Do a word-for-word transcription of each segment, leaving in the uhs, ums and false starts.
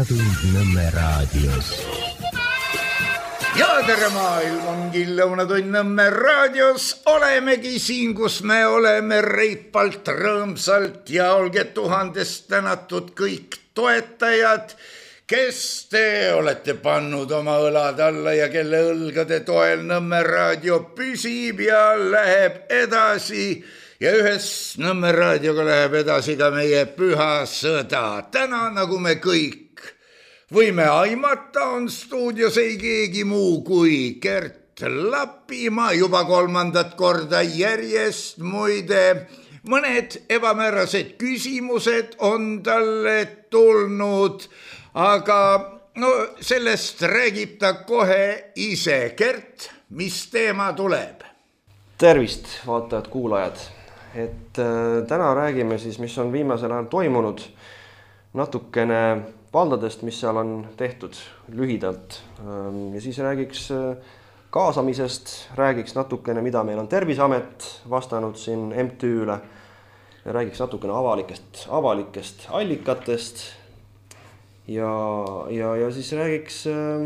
Lõunatund Nõmme raadios. Ja tere maailm, ongi Lõunatund Nõmme raadios. Olemegi siin, kus me oleme reipalt, rõõmsalt ja olge tuhandest tänatud kõik toetajad, kes te olete pannud oma õlad alla ja kelle õlgade toel Nõmme raadio püsib ja läheb edasi. Ja ühes Nõmme raadioga läheb edasi ka meie püha sõda. Täna, nagu me kõik võime aimata, on stuudios ei keegi muu kui Gert Lapimaa juba kolmandat korda järjest. Muide, mõned ebamäärased küsimused on talle tulnud, aga no, sellest räägib ta kohe ise. Gert, mis teema tuleb? Tervist, vaatajad, kuulajad. Et äh, täna räägime siis, mis on viimasel ajal toimunud, natukene valdadest, mis seal on tehtud lühidalt. Ja siis räägiks kaasamisest, räägiks natukene, mida meil on Terviseamet vastanud siin M T Üle. Ja räägiks natukene avalikest, avalikest allikatest ja, ja, ja siis räägiks,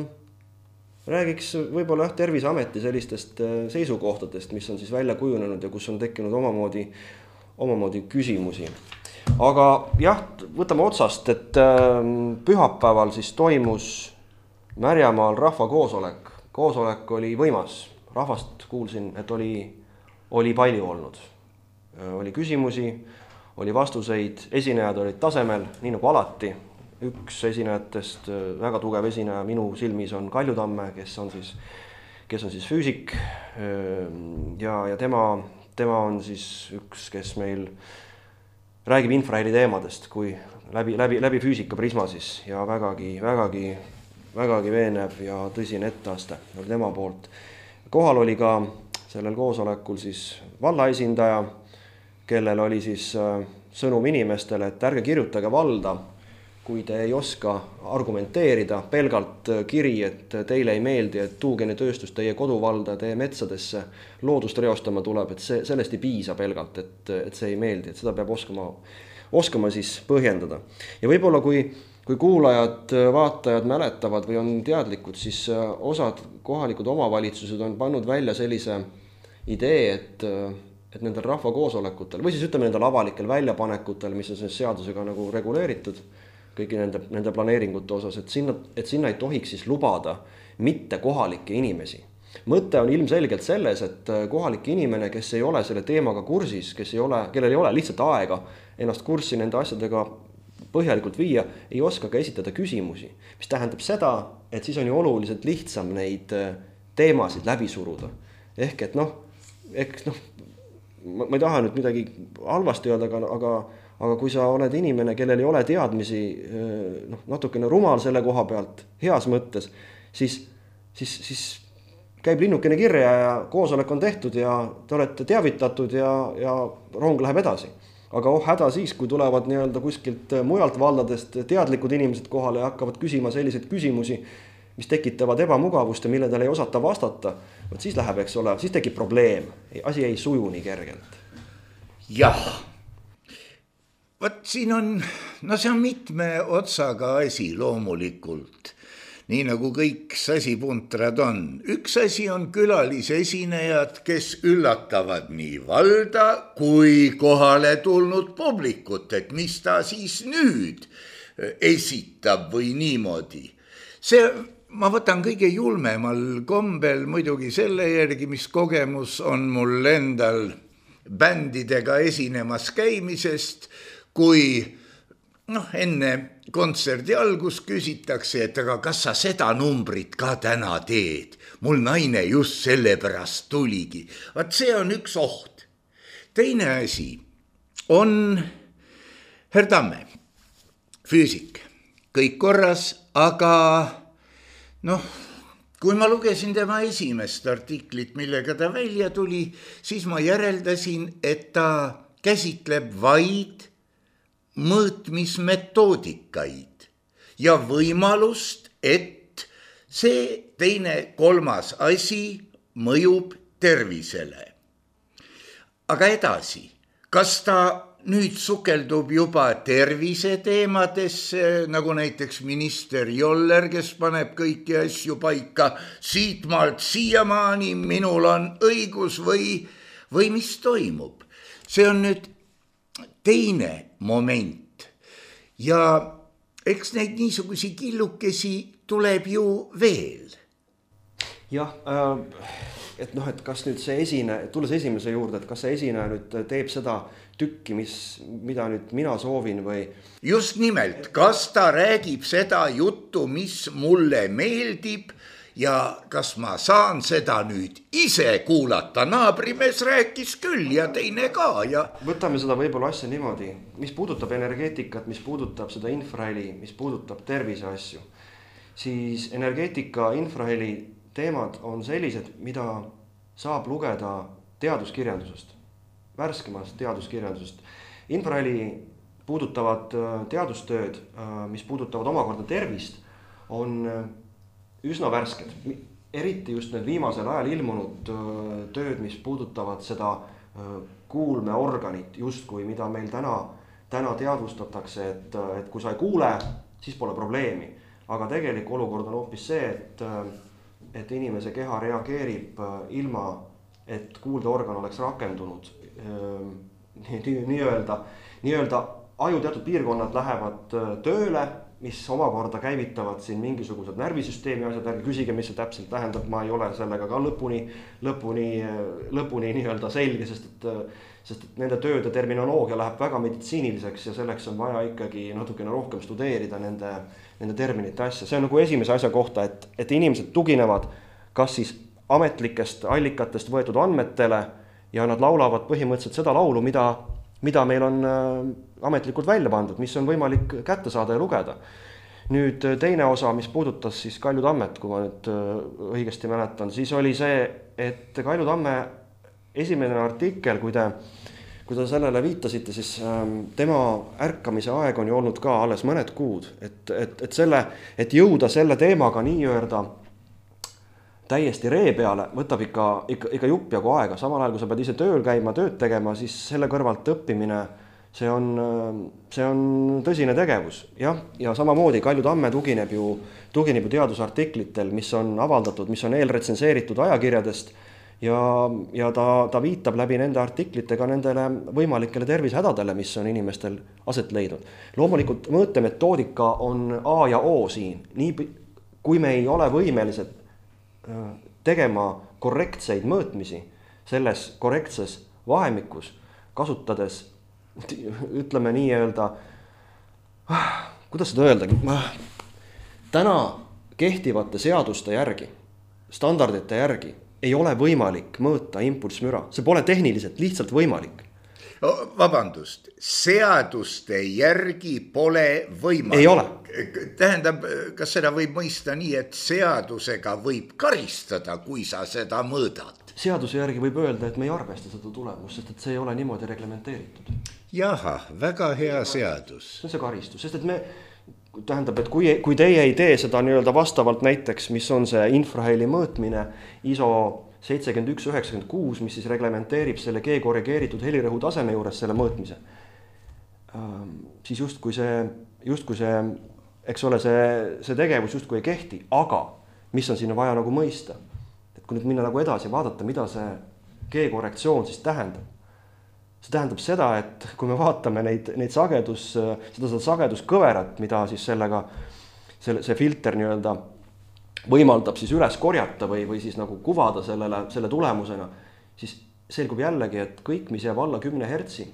räägiks võib-olla Terviseameti sellistest seisukohtadest, mis on siis välja kujunenud ja kus on tekkinud omamoodi, omamoodi küsimusi. Aga jah, võtame otsast, et pühapäeval siis toimus Märjamaal rahvakoosolek. Koosolek oli võimas. Rahvast kuulsin, et oli, oli palju olnud. Oli küsimusi, oli vastuseid, esinejad olid tasemel, nii nagu alati. Üks esinejatest, väga tugev esineja minu silmis on Kaljutamme, kes on siis, kes on siis füüsik ja, ja tema, tema on siis üks, kes meil räägib infraheli teemadest, kui läbi, läbi, läbi füüsika prisma siis ja vägagi, vägagi, vägagi veenev ja tõsine etteaste oli tema poolt. Kohal oli ka sellel koosolekul siis vallaesindaja, kellel oli siis sõnum inimestele, et ärge kirjutage valda, kui te ei oska argumenteerida, pelgalt kiri, et teile ei meeldi, et tuugenitööstus teie koduvalda, teie metsadesse loodust reostama tuleb, et see, sellest ei piisa pelgalt, et, et see ei meeldi, et seda peab oskama, oskama siis põhjendada. Ja võib-olla kui, kui kuulajad, vaatajad mäletavad või on teadlikud, siis osad kohalikud omavalitsused on pannud välja sellise idee, et, et nendel rahvakoosolekutel või siis ütleme nendel avalikel väljapanekutel, mis on seadusega nagu reguleeritud, kõigi nende, nende planeeringute osas, et sinna, et sinna ei tohiks siis lubada mitte kohalikke inimesi. Mõte on ilmselgelt selles, et kohalik inimene, kes ei ole selle teemaga kursis, kes ei ole, kellel ei ole lihtsalt aega ennast kurssi nende asjadega põhjalikult viia, ei oska ka esitada küsimusi. Mis tähendab seda, et siis on ju oluliselt lihtsam neid teemasid läbi suruda. Ehk et noh, ehk noh ma, ma ei taha nüüd midagi halvasti öelda, aga, aga Aga kui sa oled inimene, kellel ei ole teadmisi noh, natukene rumal selle koha pealt, heas mõttes, siis, siis, siis käib linnukene kirja ja koosolek on tehtud ja te olete teavitatud ja, ja rong läheb edasi. Aga oh häda siis, kui tulevad nii-öelda kuskilt mujalt valdadest teadlikud inimesed kohale ja hakkavad küsima selliseid küsimusi, mis tekitavad ebamugavust ja mille tal ei osata vastata, võt siis läheb, eks ole, siis tekib probleem. Asi ei suju nii kergelt. Jah. Võt siin on, no see on mitme otsaga asi loomulikult, nii nagu kõik sasipuntrad on. Üks asi on külalisesinejad, kes üllatavad nii valda kui kohale tulnud publikut, et mis ta siis nüüd esitab või niimoodi. See, ma võtan kõige julmemal kombel muidugi selle järgi, mis kogemus on mul endal bändidega esinemas käimisest, kui noh, enne kontserdi algus küsitakse, et aga kas sa seda numbrit ka täna teed? Mul naine just selle pärast tuligi. Vaat see on üks oht. Teine asi on Herr Tamme, füüsik, kõik korras, aga noh, kui ma lugesin tema esimest artiklit, millega ta välja tuli, siis ma järeldasin, et ta käsitleb vaid mõõtmismetoodikaid ja võimalust, et see teine kolmas asi mõjub tervisele. Aga edasi, kas ta nüüd sukeldub juba terviseteemadesse, nagu näiteks minister Joller, kes paneb kõiki asju paika siitmaalt siiamaani, minul on õigus või, või mis toimub. See on nüüd teine moment ja eks neid niisugusi killukesi tuleb ju veel. Jah, et noh, et kas nüüd see esine, tulles esimese juurde, et kas see esineja nüüd teeb seda tükki, mis, mida nüüd mina soovin või... Just nimelt, kas ta räägib seda juttu, mis mulle meeldib ja kas ma saan seda nüüd ise kuulata. Naabrimees rääkis küll ja teine ka. Ja... Võtame seda võib-olla asja niimoodi, mis puudutab energeetikat, mis puudutab seda infraheli, mis puudutab tervise asju, siis energeetika, infraheli teemad on sellised, mida saab lugeda teaduskirjandusest, värskemast teaduskirjandusest. Infraheli puudutavad teadustööd, mis puudutavad omakorda tervist, on üsna värsked. Eriti just need viimasel ajal ilmunud tööd, mis puudutavad seda kuulmeorganit, justkui mida meil täna, täna teadvustatakse, et, et kui sa ei kuule, siis pole probleemi. Aga tegelik olukord on hoopis see, et et inimese keha reageerib ilma, et kuuldeorgan oleks rakendunud. Nii-öelda, nii-öelda aju teatud piirkonnad lähevad tööle, mis omakorda käivitavad siin mingisugused närvisüsteemi asjad, ärge küsige, mis see täpselt tähendab, ma ei ole sellega ka lõpuni, lõpuni, lõpuni nii-öelda selge, sest et, sest et nende tööde terminoloogia läheb väga meditsiiniliseks ja selleks on vaja ikkagi natukene rohkem studeerida nende, nende terminite asja. See on nagu esimese asja kohta, et, et inimesed tuginevad kas siis ametlikest allikatest võetud andmetele ja nad laulavad põhimõtteliselt seda laulu, mida, mida meil on ametlikult välja pandud, mis on võimalik kätte saada ja lugeda. Nüüd teine osa, mis puudutas siis Kalju Tammet, kui ma nüüd õigesti mäletan, siis oli see, et Kalju Tamme esimene artikkel, kui te, kui te sellele viitasite, siis tema ärkamise aeg on ju olnud ka alles mõned kuud, et, et, et, selle, et jõuda selle teemaga nii-öelda täiesti ree peale, võtab ikka, ikka, ikka jupp jagu aega. Samal ajal, kui sa pead ise tööl käima, tööd tegema, siis selle kõrvalt õppimine, see on, see on tõsine tegevus. Ja, ja samamoodi Kalju Tamme tugineb ju, tugineb ju teadusartiklitel, mis on avaldatud, mis on eelretsenseeritud ajakirjadest ja, ja ta, ta viitab läbi nende artiklitega nendele võimalikele tervisehädadele, mis on inimestel aset leidnud. Loomulikult mõõtemetoodika on A ja O siin. Nii, kui me ei ole võimelised tegema korrektseid mõõtmisi selles korrektses vahemikus, kasutades, ütleme nii öelda, kuidas seda öeldagi, täna kehtivate seaduste järgi, standardite järgi ei ole võimalik mõõta impulssmüra. See pole tehniliselt lihtsalt võimalik. Vabandust, seaduste järgi pole võimalik. Ei ole. Tähendab, kas seda võib mõista nii, et seadusega võib karistada, kui sa seda mõõdad? Seaduse järgi võib öelda, et me ei arvesta seda tulemust, sest et see ei ole niimoodi reglementeeritud. Jaha, väga hea seadus. See on see karistus, sest et me, tähendab, et kui, kui teie ei tee seda nii-öelda vastavalt näiteks, mis on see infraheli mõõtmine I S O seitsekümmend üks üheksakümmend kuus, mis siis reglementeerib selle G-korrigeeritud helirõhu taseme juures selle mõõtmise, siis justkui see, justkui see, eks ole, see, see tegevus justkui ei kehti, aga mis on sinna vaja nagu mõista, et kui nüüd minna nagu edasi vaadata, mida see G-korrektsioon siis tähendab. See tähendab seda, et kui me vaatame neid, neid sagedus, seda, seda sageduskõverat, mida siis sellega, selle, see filter nii-öelda võimaldab siis üles korjata või, või siis nagu kuvada sellele, selle tulemusena, siis selgub jällegi, et kõik, mis jääb alla kümne hertsi,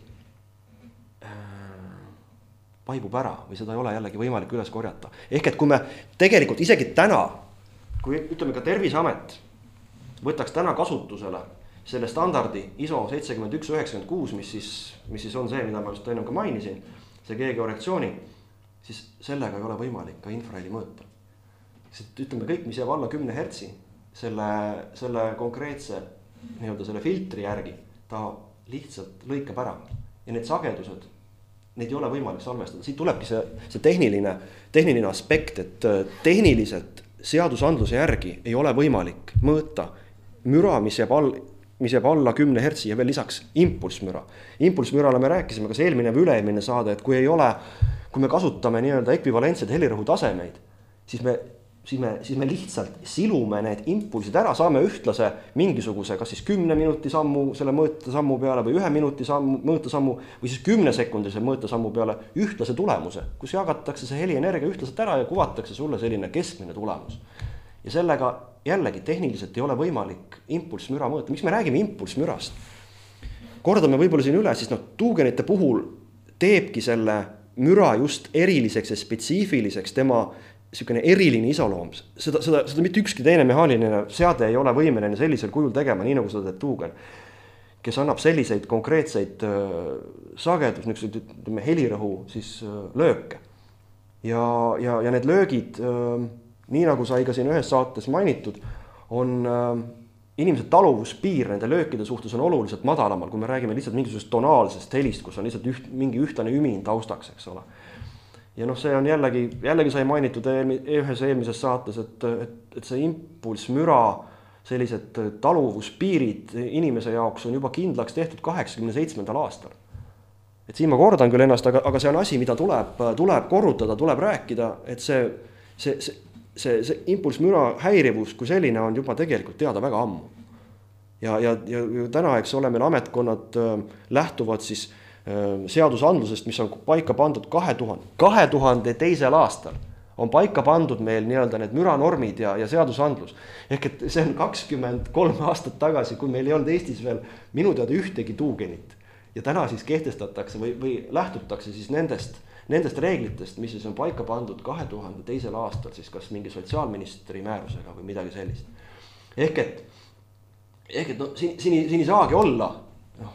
vaibub ära või seda ei ole jällegi võimalik üles korjata. Ehk et kui me tegelikult isegi täna, kui ütleme ka Terviseamet võtaks täna kasutusele selle standardi I S O seitsekümmend üks üheksakümmend kuus, mis siis, mis siis on see, mida ma just enne ka mainisin, see G-korrektsiooni, siis sellega ei ole võimalik ka infraheli mõõta. Ütleme kõik, mis jääb alla kümne hertsi, selle, selle konkreetse nii-öelda selle filtri järgi, ta lihtsalt lõikab ära. Ja need sagedused, neid ei ole võimalik salvestada. Siit tulebki see, see tehniline, tehniline aspekt, et tehniliselt seadusandluse järgi ei ole võimalik mõõta müra, mis jääb all, mis jääb alla kümne hertsi ja veel lisaks impulsmüra. Impulsmürale me rääkisime kas eelmine või üle-eelmine saade, et kui ei ole, kui me kasutame nii-öelda ekvivalentsed helirõhu tasemeid, siis me, siis, me, siis me lihtsalt silume need impulsid ära, saame ühtlase mingisuguse, kas siis kümne minuti sammu selle mõõtesammu peale või ühe minuti sammu, mõõtesammu või siis kümne sekundise mõõtesammu peale ühtlase tulemuse, kus jagatakse see helienergia ühtlaselt ära ja kuvatakse sulle selline keskmine tulemus. Ja sellega jällegi tehniliselt ei ole võimalik impulsmüra mõõta. Miks me räägime impulsmürast? Kordame võib-olla siin üle, siis no, tuugenite puhul teebki selle müra just eriliseks ja spetsiifiliseks tema selline eriline isaloom. Seda, seda, seda mitte ükski teine mehaaniline seade ei ole võimeline sellisel kujul tegema, nii nagu seda teeb tuugen, kes annab selliseid konkreetseid äh, sagedus, niisugused helirõhu siis äh, lööke. Ja, ja, ja need löögid äh, nii nagu sai ka siin ühes saates mainitud, on äh, inimese taluvuspiir nende löökide suhtes on oluliselt madalamal, kui me räägime lihtsalt mingisugusest tonaalsest helist, kus on lihtsalt üht, mingi ühtlane ümin taustaks, eks ole. Ja noh, see on jällegi, jällegi sai mainitud eelmi, ühes eelmises saates, et, et, et see impulsmüra, sellised taluvuspiirid inimese jaoks on juba kindlaks tehtud kaheksakümne seitsmendal aastal. Et siin ma kordan küll ennast, aga, aga see on asi, mida tuleb, tuleb korrutada, tuleb rääkida, et see, see, see See, see impulsmüra häirivus kui selline on juba tegelikult teada väga ammu. Ja, ja, ja täna, eks ole, meil ametkonnad äh, lähtuvad siis äh, seadusandlusest, mis on paika pandud kahe tuhande, kahe tuhande teisel aastal on paika pandud meil nii-öelda need müranormid ja, ja seadusandlus. Ehk et see on kakskümmend kolm aastat tagasi, kui meil ei olnud Eestis veel minu teada ühtegi tuugenit. Ja täna siis kehtestatakse või, või lähtutakse siis nendest Nendest reeglitest, mis siis on paika pandud kahe tuhande teisel aastal, siis kas mingi sotsiaalministri määrusega või midagi sellist. Ehk et, ehk et no, siin, siin, siin ei saagi olla, no,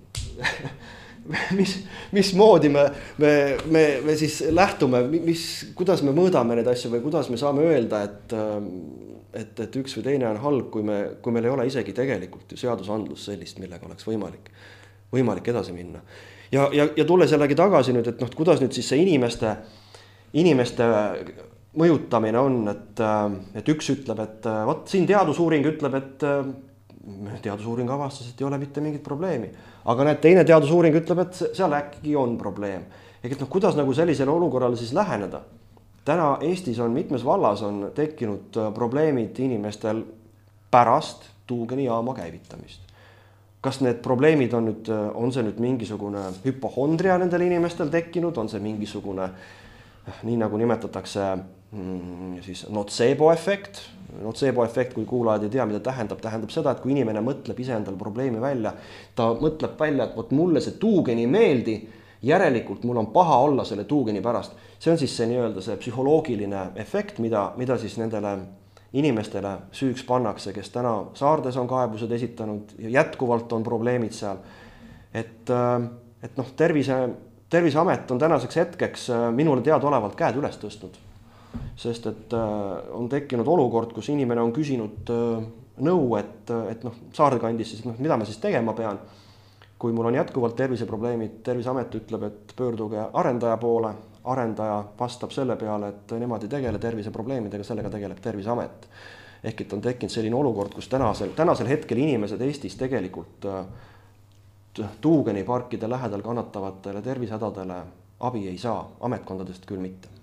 mis, mis moodi me, me, me, me siis lähtume, mis, kuidas me mõõdame neid asju või kuidas me saame öelda, et, et, et üks või teine on halb, kui, me, kui meil ei ole isegi tegelikult ju seadusandlus sellist, millega oleks võimalik, võimalik edasi minna. Ja, ja, ja tule jällegi tagasi nüüd, et noh, kuidas nüüd siis see inimeste, inimeste mõjutamine on, et, et üks ütleb, et vaat siin teadusuuring ütleb, et teadusuuring avastas, et ei ole mitte mingit probleemi. Aga näed, teine teadusuuring ütleb, et seal äkki on probleem. Ehk et noh, kuidas nagu sellisele olukorrale siis läheneda? Täna Eestis on mitmes vallas on tekkinud probleemid inimestel pärast tuugenijaama käivitamist. Kas need probleemid on nüüd, on see nüüd mingisugune hüpohondria nendel inimestel tekkinud, on see mingisugune, nii nagu nimetatakse siis notseebo-efekt. Notseebo-efekt, kui kuulajad ei tea, mida tähendab, tähendab seda, et kui inimene mõtleb ise endal probleemi välja, ta mõtleb välja, et võt mulle see tuugeni meeldi, järelikult mul on paha olla selle tuugeni pärast. See on siis see nii-öelda see psühholoogiline efekt, mida, mida siis nendele inimestele süüks pannakse, kes täna saardes on kaebused esitanud ja jätkuvalt on probleemid seal. Et, et noh, tervise, terviseamet on tänaseks hetkeks minule teadaolevalt käed üles tõstnud. Sest et on tekkinud olukord, kus inimene on küsinud nõu, et, et noh, saardekandis siis, noh, mida ma siis tegema pean. Kui mul on jätkuvalt terviseprobleemid, terviseamet ütleb, et pöörduge arendaja poole. Arendaja vastab selle peale, et nemad ei tegele terviseprobleemidega, sellega tegeleb terviseamet. Ehk et on tekkinud selline olukord, kus tänasel, tänasel hetkel inimesed Eestis tegelikult tuugeniparkide lähedal kannatavatele tervisehädadele abi ei saa, ametkondadest küll mitte.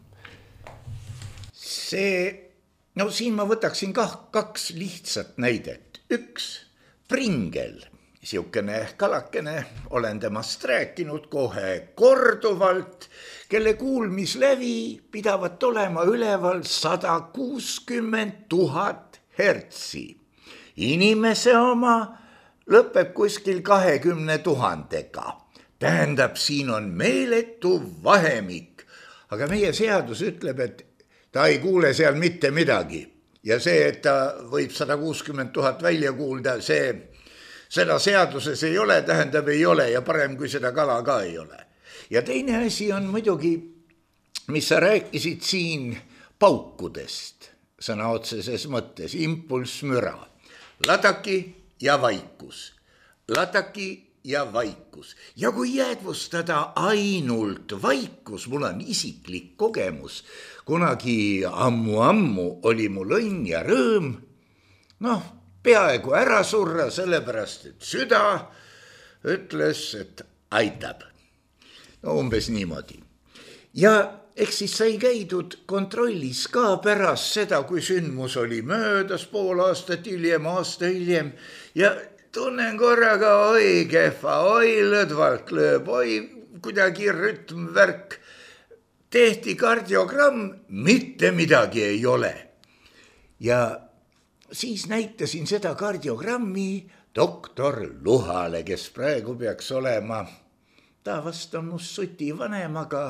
See, no siin ma võtaksin kah kaks lihtsat näidet. Üks, Pringel, siukene kalakene, olen temast rääkinud kohe korduvalt, kelle kuulmislävi pidavat olema üleval sada kuuskümmend tuhat hertsi. Inimese oma lõpeb kuskil kahekümne tuhandega. Tähendab, siin on meeletu vahemik, aga meie seadus ütleb, et ta ei kuule seal mitte midagi. Ja see, et ta võib sada kuuskümmend tuhat välja kuulda, see, seda seaduses ei ole, tähendab ei ole ja parem kui seda kala ka ei ole. Ja teine asi on muidugi, mis sa rääkisid siin paukudest, sõna otseses mõttes, impulsmüra, ladaki ja vaikus, ladaki ja vaikus. Ja kui jäädvustada ainult vaikus, mul on isiklik kogemus, kunagi ammu-ammu oli mul õnn ja rõõm, noh, peaaegu ära surra, sellepärast et süda ütles, et aitab. No umbes niimoodi. Ja eks siis sai käidud kontrollis ka pärast seda, kui sündmus oli möödas pool aastat hiljem, aasta hiljem ja tunnen korraga, oi kehva, oi lõdvalt lööb, oi kuidagi rütmvärk. Tehti kardiogramm, mitte midagi ei ole. Ja siis näitasin seda kardiogrammi doktor Luhale, kes praegu peaks olema, ta vast on must suti vanem, aga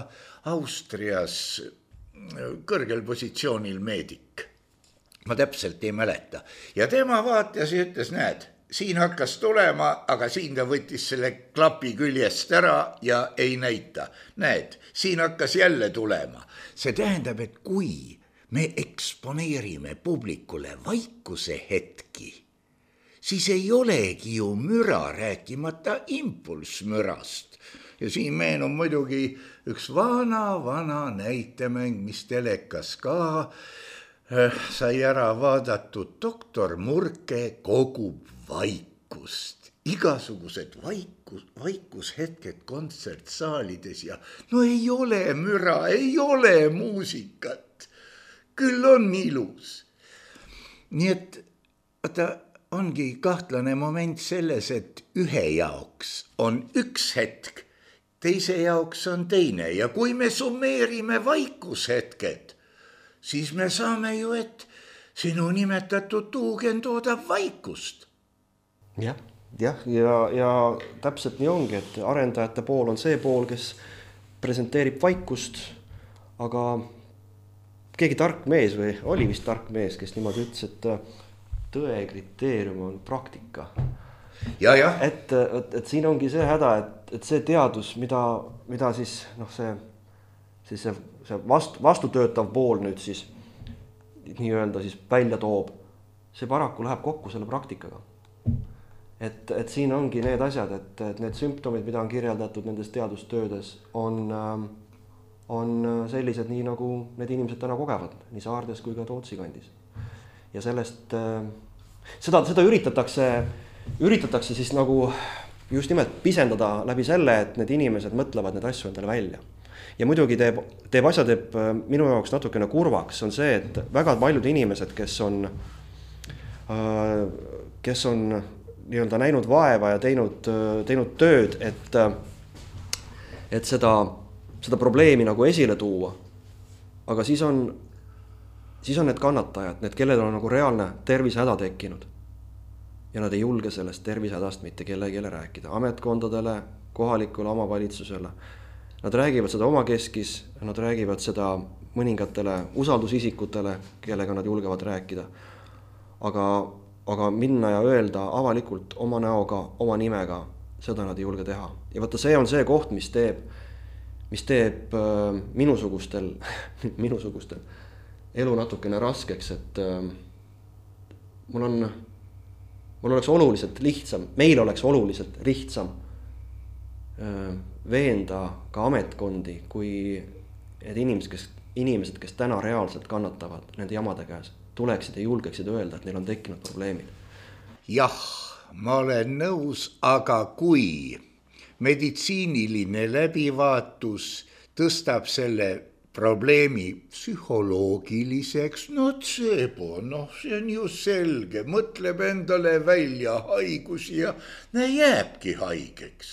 Austrias kõrgel positsioonil meedik. Ma täpselt ei mäleta. Ja tema vaatas ja ütles, näed, siin hakkas tulema, aga siin ta võttis selle klapi küljest ära ja ei näita. Näed, siin hakkas jälle tulema. See tähendab, et kui me eksponeerime publikule vaikuse hetki, siis ei olegi ju müra, rääkimata impulsmürast. Ja siin meenub muidugi üks vana, vana näitemäng, mis telekas ka sai ära vaadatud. Doktor Murke kogub vaikust, igasugused vaikus, vaikushetked kontsertsaalides ja no ei ole müra, ei ole muusikat, küll on ilus. Nii et vaata, ongi kahtlane moment selles, et ühe jaoks on üks hetk, teise jaoks on teine ja kui me summeerime vaikushetked, siis me saame ju, et sinu nimetatud tuugen toodab vaikust. Jah, jah, ja, ja täpselt nii ongi, et arendajate pool on see pool, kes presenteerib vaikust, aga keegi tark mees või oli vist tark mees, kes niimoodi ütles, et tõe kriteerium on praktika. Ja, ja. Et, et, et siin ongi see häda, et, et see teadus, mida, mida siis, noh, see, siis see, see vastu, vastutöötav pool nüüd siis nii-öelda siis välja toob, see paraku läheb kokku selle praktikaga. Et, et siin ongi need asjad, et, et need sümptomid, mida on kirjeldatud nendes teadustöödes, on, on sellised nii, nagu need inimesed täna kogevad, nii Saardes kui ka Tootsi kandis. Ja sellest, seda, seda üritatakse, üritatakse siis nagu just nimelt pisendada läbi selle, et need inimesed mõtlevad need asju endale välja. Ja muidugi teeb, teeb asja teeb minu jaoks natukene kurvaks, on see, et väga paljud inimesed, kes on, kes on nii-öelda näinud vaeva ja teinud, teinud tööd, et, et seda, seda probleemi nagu esile tuua. Aga siis on, siis on need kannatajad, need, kellel on nagu reaalne tervisehäda tekkinud. Ja nad ei julge sellest tervisehädast mitte kellegile rääkida. Ametkondadele, kohalikule omavalitsusele. Nad räägivad seda oma keskis, nad räägivad seda mõningatele usaldusisikutele, kellega nad julgevad rääkida. Aga aga minna ja öelda avalikult oma näoga, oma nimega, seda nad ei julge teha. Ja vaata, see on see koht, mis teeb, mis teeb äh, minusugustel, minusugustel elu natukene raskeks, et äh, mul on, mul oleks oluliselt lihtsam, meil oleks oluliselt lihtsam äh, veenda ka ametkondi, kui need inimesed, kes, inimesed, kes täna reaalselt kannatavad nende jamade käes, tuleksid ja julgeksid öelda, et neil on tekkinud probleemid. Jah, ma olen nõus, aga kui meditsiiniline läbivaatus tõstab selle probleemi psühholoogiliseks, no tsebo, noh, see on ju selge, mõtleb endale välja haigusi ja ne jääbki haigeks.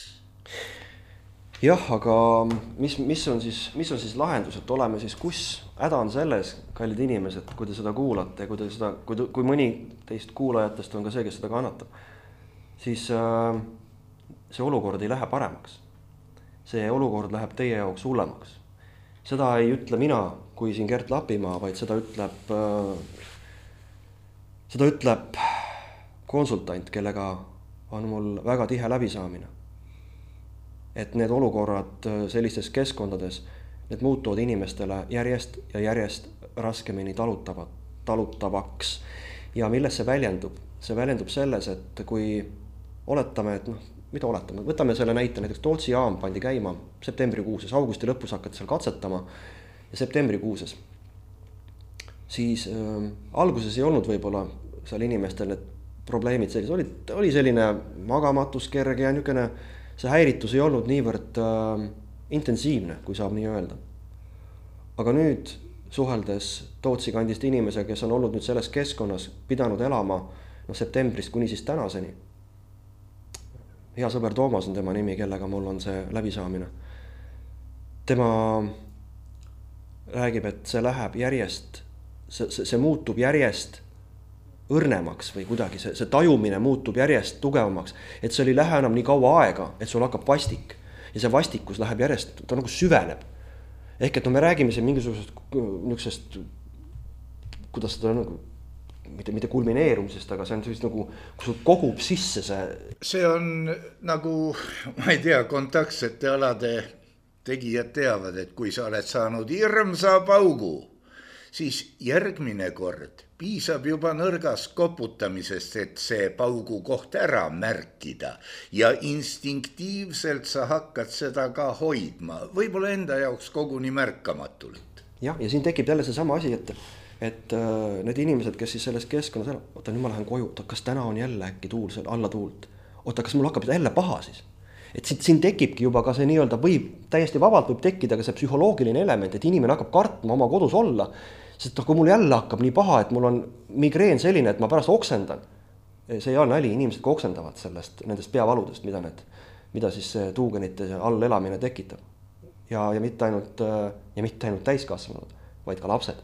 Jah, aga mis, mis, on siis, mis on siis lahendus, et oleme siis, kus häda on selles, kallid inimesed, kui te seda kuulate, kui, te seda, kui, kui mõni teist kuulajatest on ka see, kes seda kannatab, siis äh, see olukord ei lähe paremaks. See olukord läheb teie jaoks hullemaks. Seda ei ütle mina, kui siin Gert Lapimaa, vaid seda ütleb, äh, seda ütleb konsultant, kellega on mul väga tihe läbisaamine. Et need olukorrad sellistes keskkondades, need muutuvad inimestele järjest ja järjest raskemini talutavad, talutavaks. Ja milles see väljendub? See väljendub selles, et kui oletame, et noh, mida oletame? Võtame selle näite, näiteks Tootsi jaam pandi käima septembrikuuses, augusti lõpus hakati seal katsetama ja septembrikuuses. Siis äh, alguses ei olnud võib-olla seal inimestel need probleemid sellised, oli, oli selline magamatus kerge ja niisugune, see häiritus ei olnud niivõrd äh, intensiivne, kui saab nii öelda. Aga nüüd suheldes Tootsi kandist inimesega, kes on olnud nüüd selles keskkonnas, pidanud elama no, septembrist kuni siis tänaseni. Hea sõber Toomas on tema nimi, kellega mul on see läbisaamine. Tema räägib, et see läheb järjest, see, see, see muutub järjest õrnemaks või kuidagi, see, see tajumine muutub järjest tugevamaks, et see oli lähe enam nii kaua aega, et sul hakkab vastik ja see vastikus läheb järjest, ta nagu süveneb. Ehk et no me räägime siin mingisugusest niisugusest, kuidas seda nagu, mitte, mitte kulmineerumisest, aga see on sellist nagu, kui sul kogub sisse see. See on nagu, ma ei tea, kontaktsete alade tegijad teavad, et kui sa oled saanud hirmsa paugu, siis järgmine kord piisab juba nõrgast koputamisest, et see paugu koht ära märkida ja instinktiivselt sa hakkad seda ka hoidma, võib-olla enda jaoks koguni märkamatult. Jah, ja siin tekib jälle see sama asi, et, et äh, need inimesed, kes siis selles keskkonnas ära, oota, nüüd ma lähen koju, oota, kas täna on jälle äkki tuul seal alla tuult, oota, kas mul hakkab jälle paha siis? Et siin, siin tekibki juba ka see nii-öelda võib, täiesti vabalt võib tekkida ka see psühholoogiline element, et inimene hakkab kartma oma kodus olla, sest kui mul jälle hakkab nii paha, et mul on migreen selline, et ma pärast oksendan. See ei ole nali, inimesed ka oksendavad sellest, nendest peavaludest, mida, need, mida siis tuugenite all elamine tekitab. Ja, ja, mitte ainult, ja mitte ainult täiskasvanud, vaid ka lapsed.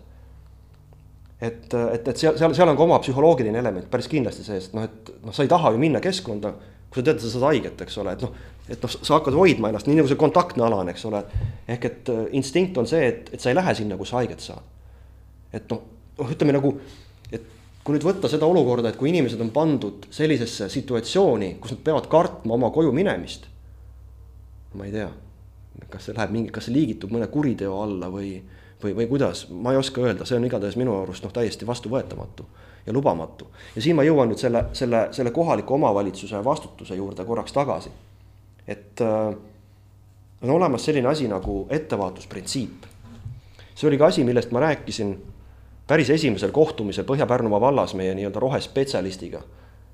Et, et, et seal, seal, seal on ka oma psühholoogiline element päris kindlasti see, et, no, et no, sa ei taha ju minna keskkonda, kui sa tead, sa saad haiget, eks ole, et, no, et no, sa hakkad hoidma ennast, nii nagu see kontaktne ala on, eks ole. Ehk et instinkt on see, et, et sa ei lähe sinna, kus sa haiget saad. Et noh, ütleme nagu, et kui nüüd võtta seda olukorda, et kui inimesed on pandud sellisesse situatsiooni, kus nad peavad kartma oma koju minemist, ma ei tea, kas see läheb mingi, kas see liigitub mõne kuriteo alla või, või, või kuidas, ma ei oska öelda, see on igatahes minu arust noh, täiesti vastuvõetamatu ja lubamatu. Ja siin ma jõuan nüüd selle, selle, selle kohaliku omavalitsuse vastutuse juurde korraks tagasi. Et äh, on olemas selline asi nagu ettevaatusprintsiip. See oli ka asi, millest ma rääkisin päris esimesel kohtumisel Põhja-Pärnumaa vallas meie nii-öelda rohespetsialistiga.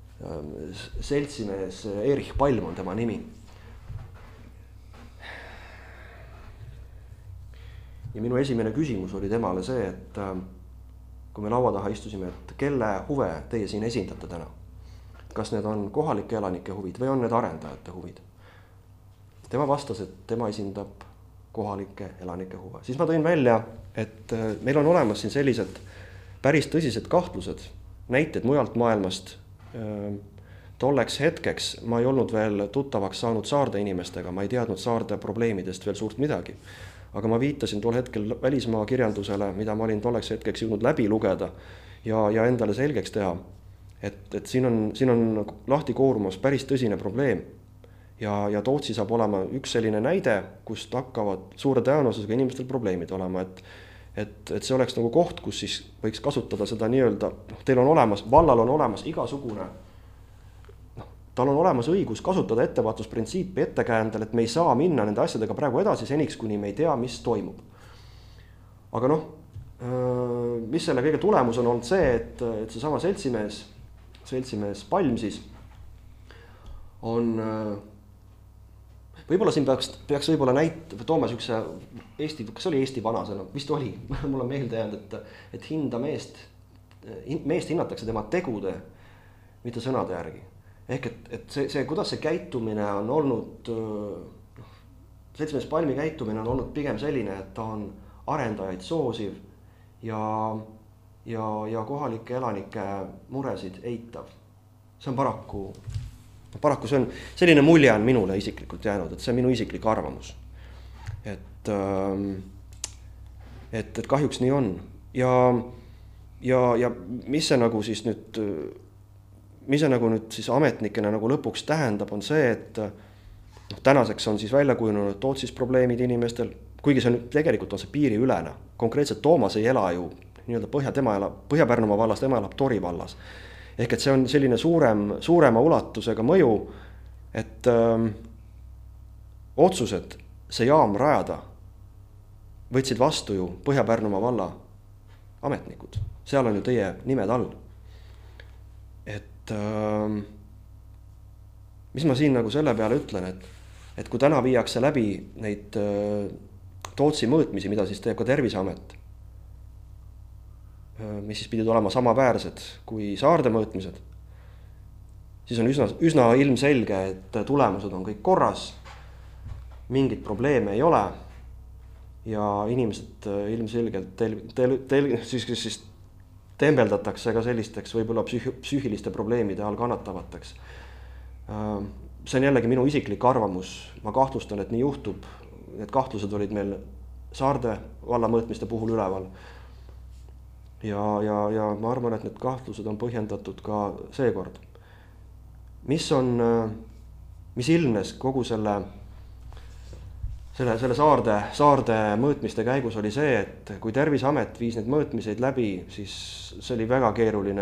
Seltsimees Erich Palm on tema nimi. Ja minu esimene küsimus oli temale see, et kui me laua taha istusime, et kelle huve teie siin esindate täna? Kas need on kohalike elanike huvid või on need arendajate huvid? Tema vastas, et tema esindab kohalike elanike huve. Siis ma tõin välja, et meil on olemas siin sellised päris tõsised kahtlused, näited mujalt maailmast. Tolleks hetkeks ma ei olnud veel tuttavaks saanud saarde inimestega, ma ei teadnud saarde probleemidest veel suurt midagi. Aga ma viitasin tol hetkel välismaa kirjandusele, mida ma olin tolleks hetkeks jõudnud läbi lugeda ja, ja endale selgeks teha, et, et siin on, siin on lahti koorumas päris tõsine probleem. Ja, ja Tootsi saab olema üks selline näide, kust hakkavad suure tõenäosusega inimestel probleemid olema, et, et, et see oleks nagu koht, kus siis võiks kasutada seda nii-öelda, noh, teil on olemas, vallal on olemas igasugune, noh, tal on olemas õigus kasutada ettevaatusprintsiipi ettekäändel, et me ei saa minna nende asjadega praegu edasi seniks, kuni me ei tea, mis toimub. Aga noh, mis selle kõige tulemus on olnud see, et, et see sama seltsimees, seltsimees Palm siis on võib-olla siin peaks, peaks võib-olla näit, tooma sükse Eesti, kas oli Eesti vanasõna, vist oli, mul on meelde jäänud, et, et hinda meest, meest hinnatakse tema tegude, mitte sõnade järgi. Ehk et, et see, see, kuidas see käitumine on olnud, seltsimees Palmi käitumine on olnud pigem selline, et ta on arendajaid soosiv ja, ja, ja kohalike elanike muresid eitav. See on paraku... Paraku see on, selline mulje on minule isiklikult jäänud, et see on minu isiklik arvamus. Et, et, et kahjuks nii on. Ja, ja, ja mis see nagu siis nüüd, mis see nagu nüüd siis ametnikena nagu lõpuks tähendab, on see, et noh, tänaseks on siis välja kujunenud Tootsis probleemid inimestel, kuigi see on, tegelikult on see piiri ülene. Konkreetselt Toomas ei ela ju nii-öelda Põhja, tema elab Põhja-Pärnumaa vallas, tema elab Tori vallas. Ehk et see on selline suurem, suurema ulatusega mõju, et öö, otsused see jaam rajada võtsid vastu ju Põhja-Pärnumaa valla ametnikud. Seal on ju teie nimed all. Et et äh, mis ma siin nagu selle peale ütlen, et, et kui täna viiakse läbi neid äh, Tootsi mõõtmisi, mida siis teeb ka Terviseamet, äh, mis siis pidid olema samaväärsed kui Saarde mõõtmised, siis on üsna, üsna ilmselge, et tulemused on kõik korras, mingit probleeme ei ole ja inimesed ilmselgelt tel, tel, tel, siis, siis tembeldatakse ka sellisteks võib-olla psüh, psüühiliste probleemide all kannatavateks. See on jällegi minu isiklik arvamus, ma kahtlustan, et nii juhtub, need kahtlused olid meil Saarde vallamõõtmiste puhul üleval ja, ja, ja ma arvan, et need kahtlused on põhjendatud ka seekord. Mis on, mis ilmnes kogu selle Selle, selle saarde, saarde mõõtmiste käigus oli see, et kui Terviseamet viis need mõõtmiseid läbi, siis see oli väga keeruline.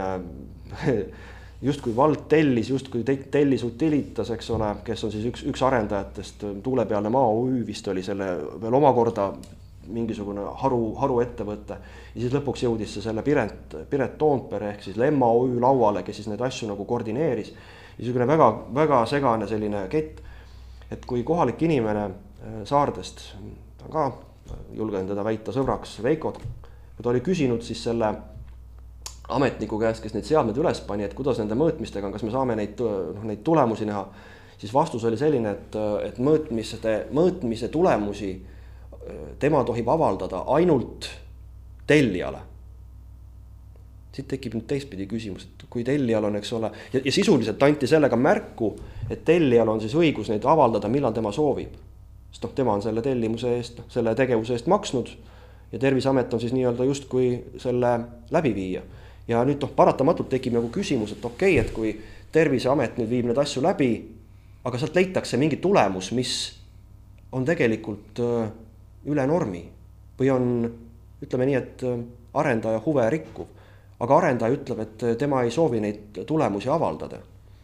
Justkui vald tellis, justkui tellis Utilitas, eks ole, kes on siis üks, üks arendajatest, Tuulepealne maa O Ü vist oli selle veel omakorda mingisugune haru, haru ettevõtte. Ja siis lõpuks jõudis see selle Piret, Piret Toompere ehk siis Lemma O Ü lauale, kes siis need asju nagu koordineeris. Ja selline väga, väga segane selline kett, et kui kohalik inimene Saardest, ka julgen teda väita sõbraks Veikot, kui ta oli küsinud siis selle ametniku käest, kes neid seadmed üles pani, et kuidas nende mõõtmistega on, kas me saame neid, neid tulemusi näha, siis vastus oli selline, et, et mõõtmise, mõõtmise tulemusi tema tohib avaldada ainult tellijale. Siit tekib nüüd teistpidi küsimus, et kui tellijal on, eks ole, ja, ja sisuliselt anti sellega märku, et tellijal on siis õigus neid avaldada, millal tema soovib. Sest noh, tema on selle tellimuse eest, selle tegevuse eest maksnud ja Terviseamet on siis nii-öelda justkui selle läbiviija. Ja nüüd noh, paratamatult tekib nagu küsimus, et okei, okay, et kui Terviseamet nüüd viib need asju läbi, aga sealt leitakse mingi tulemus, mis on tegelikult üle normi või on, ütleme nii, et arendaja huve rikkuv, aga arendaja ütleb, et tema ei soovi neid tulemusi avaldada.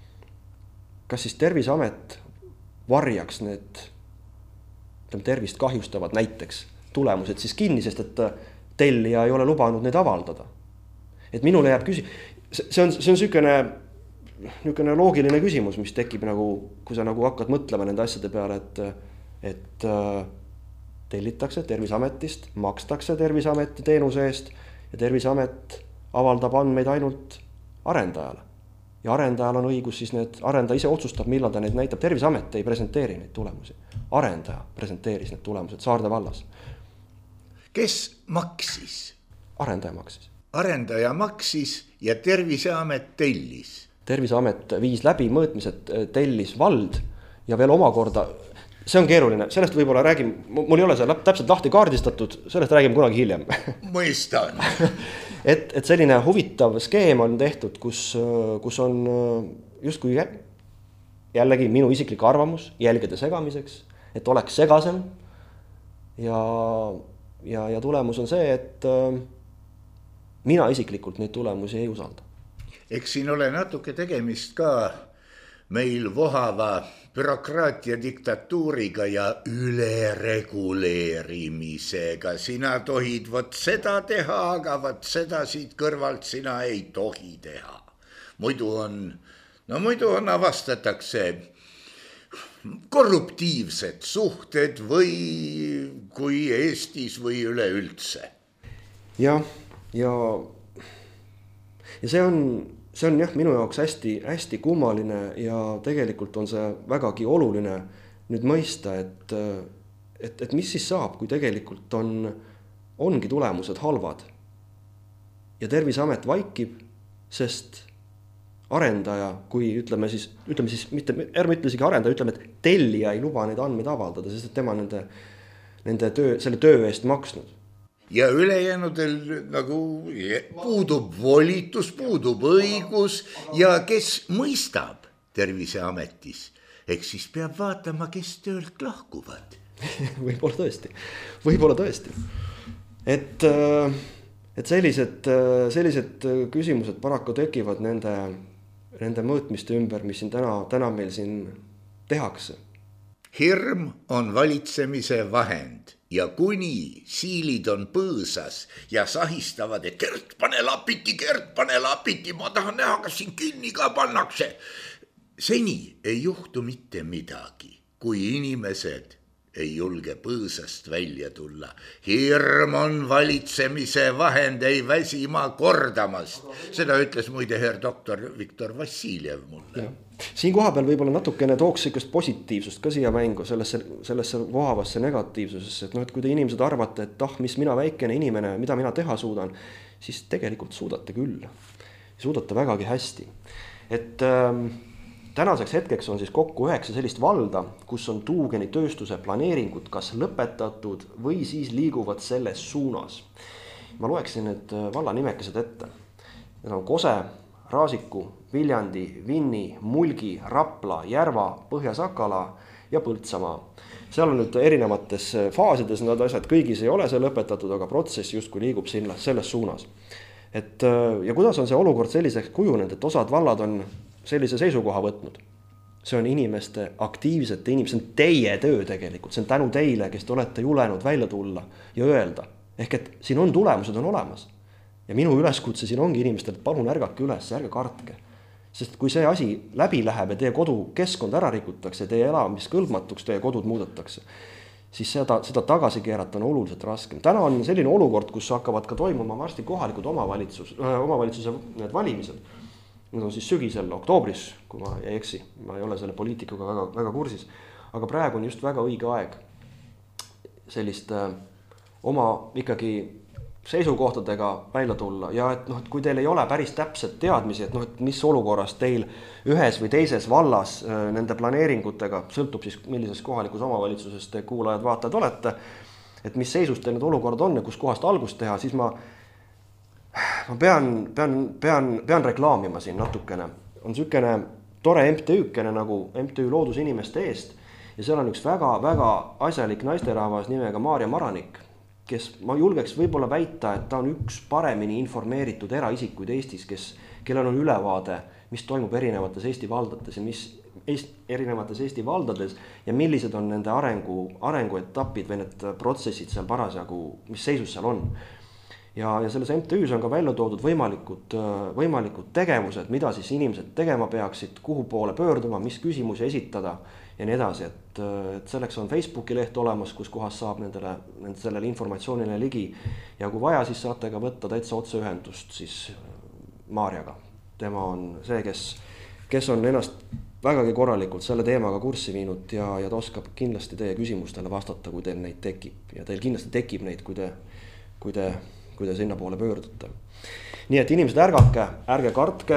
Kas siis Terviseamet varjaks need tervist kahjustavad näiteks tulemused siis kinni, sest et tellija ei ole lubanud neid avaldada. Et minule jääb küsi-, see on, see on sükene, sükene loogiline küsimus, mis tekib nagu, kui sa nagu hakkad mõtlema nende asjade peale, et, et tellitakse Terviseametist, makstakse Terviseameti teenuse eest ja Terviseamet avaldab andmeid ainult arendajale. Ja arendajal on õigus siis need, arendaja ise otsustab, millal ta neid näitab. Terviseamet ei presenteeri neid tulemusi. Arendaja presenteeris need tulemused Saarde vallas. Kes maksis? Arendaja maksis. Arendaja maksis ja Terviseamet tellis. Terviseamet viis läbi mõõtmised, tellis vald ja veel omakorda, see on keeruline, sellest võib-olla räägim, mul ei ole see täpselt lahti kaardistatud, sellest räägim kunagi hiljem. Mõistan. Et, et selline huvitav skeem on tehtud, kus, kus on justkui jällegi minu isiklik arvamus jälgede segamiseks, et oleks segasem ja, ja, ja tulemus on see, et mina isiklikult neid tulemusi ei usalda. Eks siin ole natuke tegemist ka meil vohava bürokraatia diktatuuriga ja ülereguleerimisega. Sina tohid võt seda teha, aga võt seda siit kõrvalt sina ei tohi teha. Muidu on, no muidu on avastatakse korruptiivsed suhted või kui Eestis või üleüldse. Ja, ja, ja see on... See on jah, minu jaoks hästi, hästi kummaline ja tegelikult on see vägagi oluline nüüd mõista, et, et, et mis siis saab, kui tegelikult on, ongi tulemused halvad. Ja Terviseamet vaikib, sest arendaja, kui ütleme siis, ütleme siis mitte, ärme ütle isegi arendaja, ütleme, et tellija ei luba neid andmeid avaldada, sest et tema nende, nende töö, selle töö eest maksnud. Ja ülejäänudel nagu puudub volitus, puudub õigus ja kes mõistab Terviseametis, eks siis peab vaatama, kes töölt lahkuvad. Võib-olla tõesti, võib-olla tõesti. Et, et sellised, sellised küsimused paraku tekivad nende, nende mõõtmiste ümber, mis siin täna, täna meil siin tehakse. Hirm on valitsemise vahend ja kuni siilid on põõsas ja sahistavad, et Gert, pane lapiti, Gert, pane lapiti, ma tahan näha, kas siin kinni ka pannakse. Seni ei juhtu mitte midagi, kui inimesed ei julge põõsast välja tulla. Hirm on valitsemise vahend, ei väsi ma kordamast. Seda ütles muide herr doktor Viktor Vassiljev mulle. Siin koha peal võib-olla natukene tooks ikast positiivsust ka siia mängu, sellesse, sellesse vohavasse negatiivsusesse, et noh, et kui te inimesed arvate, et ah, mis mina väikene inimene, mida mina teha suudan, siis tegelikult suudate küll. Suudate vägagi hästi. Et ähm, tänaseks hetkeks on siis kokku üheksa sellist valda, kus on tuugenitööstuse planeeringud kas lõpetatud või siis liiguvad selles suunas. Ma loeksin need valla nimekesed ette. Need on Kose, Raasiku, Viljandi, Vinni, Mulgi, Rapla, Järva, Põhja-Sakala ja Põltsamaa. Seal on nüüd erinevates faasides need asjad, kõigis ei ole see lõpetatud, aga protsess justkui liigub sinna, selles suunas. Et, ja kuidas on see olukord selliseks kujunenud, et osad vallad on sellise seisukoha võtnud. See on inimeste, aktiivsete inimesed, see on teie töö tegelikult, see on tänu teile, kes te olete julenud välja tulla ja öelda. Ehk et siin on tulemused on olemas. Ja minu üleskutse siin ongi inimestel, et palun ärgake üles, ärge kartke. Sest kui see asi läbi läheb ja teie kodu keskkond ära rikutakse, teie elamiskõlbmatuks teie kodud muudetakse, siis seda, seda tagasi keerata on oluliselt raskem. Täna on selline olukord, kus hakkavad ka toimuma varsti kohalikud omavalitsus, äh, omavalitsuse need valimised. Need on siis sügisel, oktoobris, kui ma ei eksi, ma ei ole selle poliitikuga väga, väga kursis, aga praegu on just väga õige aeg sellist äh, oma ikkagi seisukohtadega välja tulla ja et, noh, et kui teil ei ole päris täpset teadmisi, et, noh, et mis olukorras teil ühes või teises vallas äh, nende planeeringutega, sõltub siis millises kohalikus omavalitsuses te kuulajad vaatajad olete, et mis seisus teil need olukorrad on ja kus kohast algust teha, siis ma Ma pean, pean, pean, pean reklaamima siin natukene. On sükene tore M T Ü-kene nagu M T Ü Loodusinimeste eest ja seal on üks väga, väga asjalik naisterahvas nimega Maarja Maranik, kes ma julgeks võib-olla väita, et ta on üks paremini informeeritud eraisikuid Eestis, kes, kellel on ülevaade, mis toimub erinevates Eesti valdates ja mis Eest, erinevates Eesti valdades ja millised on nende arengu, arenguetapid või need protsessid seal parasjagu, mis seisus seal on. Ja, ja selles M T Ü-s on ka välja toodud võimalikud, võimalikud tegevused, mida siis inimesed tegema peaksid, kuhu poole pöörduma, mis küsimusi esitada ja nii edasi. Et, et selleks on Facebooki leht olemas, kus kohas saab nendele, nendele sellele informatsioonile ligi. Ja kui vaja, siis saate ka võtta täitsa otseühendust siis Maarjaga. Tema on see, kes, kes on ennast vägagi korralikult selle teemaga kurssi viinud ja, ja ta oskab kindlasti teie küsimustele vastata, kui teil neid tekib. Ja teil kindlasti tekib neid, kui te, kui te kui te sinna poole pöördute. Nii et inimesed ärgake, ärge kartke.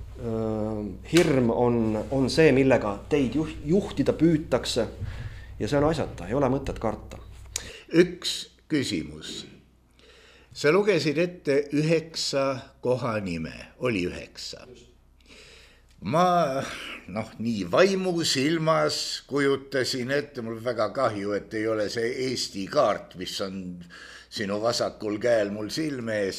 Hirm on, on see, millega teid juhtida püütakse ja see on asjata, ei ole mõtet karta. Üks küsimus. Sa lugesid ette üheksa koha nime, oli üheksa. Ma noh, nii vaimu silmas kujutasin ette, mul väga kahju, et ei ole see Eesti kaart, mis on sinu vasakul käel mul silme ees.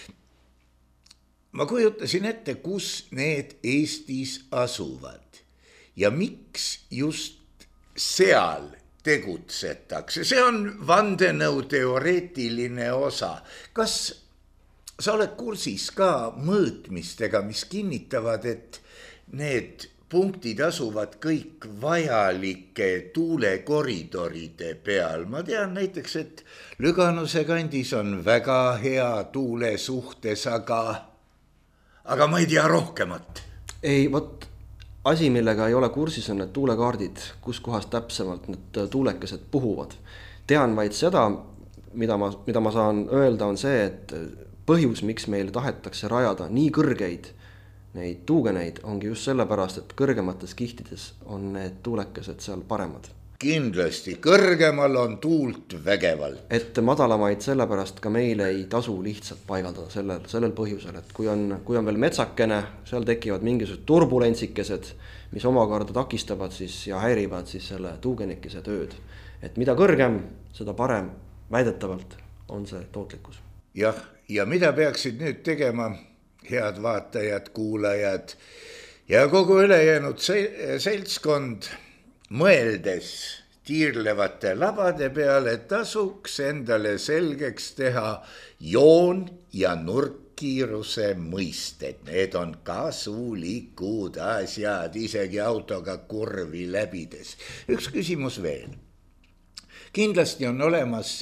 Ma kujutasin ette, kus need Eestis asuvad ja miks just seal tegutsetakse. See on vandenõu teoreetiline osa. Kas sa oled kursis ka mõõtmistega, mis kinnitavad, et need punktid asuvad kõik vajalike tuulekoridoride peal? Ma tean näiteks, et Lüganuse kandis on väga hea tuule suhtes, aga, aga ma ei tea rohkemat. Ei, võt, asi, millega ei ole kursis, on need tuulekaardid, kus kohas täpsemalt need tuulekesed puhuvad. Tean vaid seda, mida ma, mida ma saan öelda, on see, et põhjus, miks meil tahetakse rajada nii kõrgeid neid tuugeneid, ongi just sellepärast, et kõrgemates kihtides on need tuulekesed seal paremad. Kindlasti, kõrgemal on tuult vägeval. Et madalamaid sellepärast ka meile ei tasu lihtsalt paigaldada sellel, sellel põhjusel, et kui on, kui on veel metsakene, seal tekivad mingisugused turbulentsikesed, mis omakorda takistavad siis ja häirivad siis selle tuugenikese tööd. Et mida kõrgem, seda parem väidetavalt on see tootlikkus. Jah, ja mida peaksid nüüd tegema head vaatajad, kuulajad ja kogu ülejäänud seltskond mõeldes tiirlevate labade peale tasuks endale selgeks teha joon ja nurkkiiruse mõisted. Need on kasulikud asjad, isegi autoga kurvi läbides. Üks küsimus veel. Kindlasti on olemas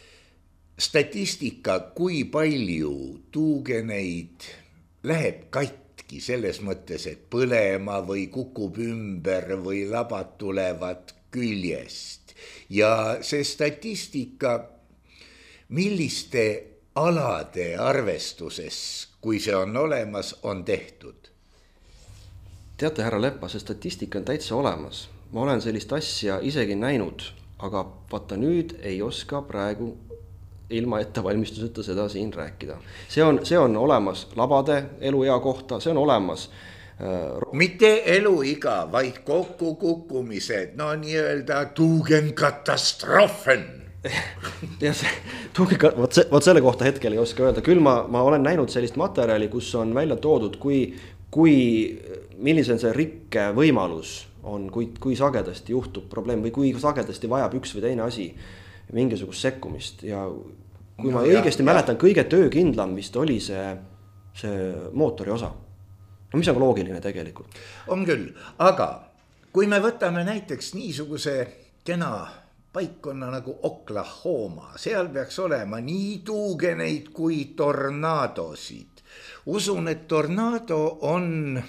statistika, kui palju tuugeneid läheb katki selles mõttes, et põlema või kukub ümber või labad tulevad küljest. Ja see statistika, milliste alade arvestuses, kui see on olemas, on tehtud? Teate, härra Leppa, see statistika on täitsa olemas. Ma olen sellist asja isegi näinud, aga vaata nüüd ei oska praegu ilma ettevalmistuseta seda siin rääkida. See on, see on olemas labade eluea kohta, see on olemas. Mitte eluiga, vaid kokkukukkumised, no nii-öelda tuugenkatastrofen. Ja see, tuugenka, võt, võt selle kohta hetkel ei oska öelda. Küll ma, ma olen näinud sellist materjali, kus on välja toodud, kui, kui, millise on see rikke võimalus on, kui, kui sagedasti juhtub probleem või kui sagedasti vajab üks või teine asi mingisugust sekkumist. Ja kui no, ma ja, õigesti ja. mäletan, kõige töökindlam vist oli see, see mootori osa. No mis on loogiline tegelikult? On küll, aga kui me võtame näiteks niisuguse kena paikkonna nagu Oklahoma, seal peaks olema nii tuugeneid kui tornaadosid. Usun, et tornaado on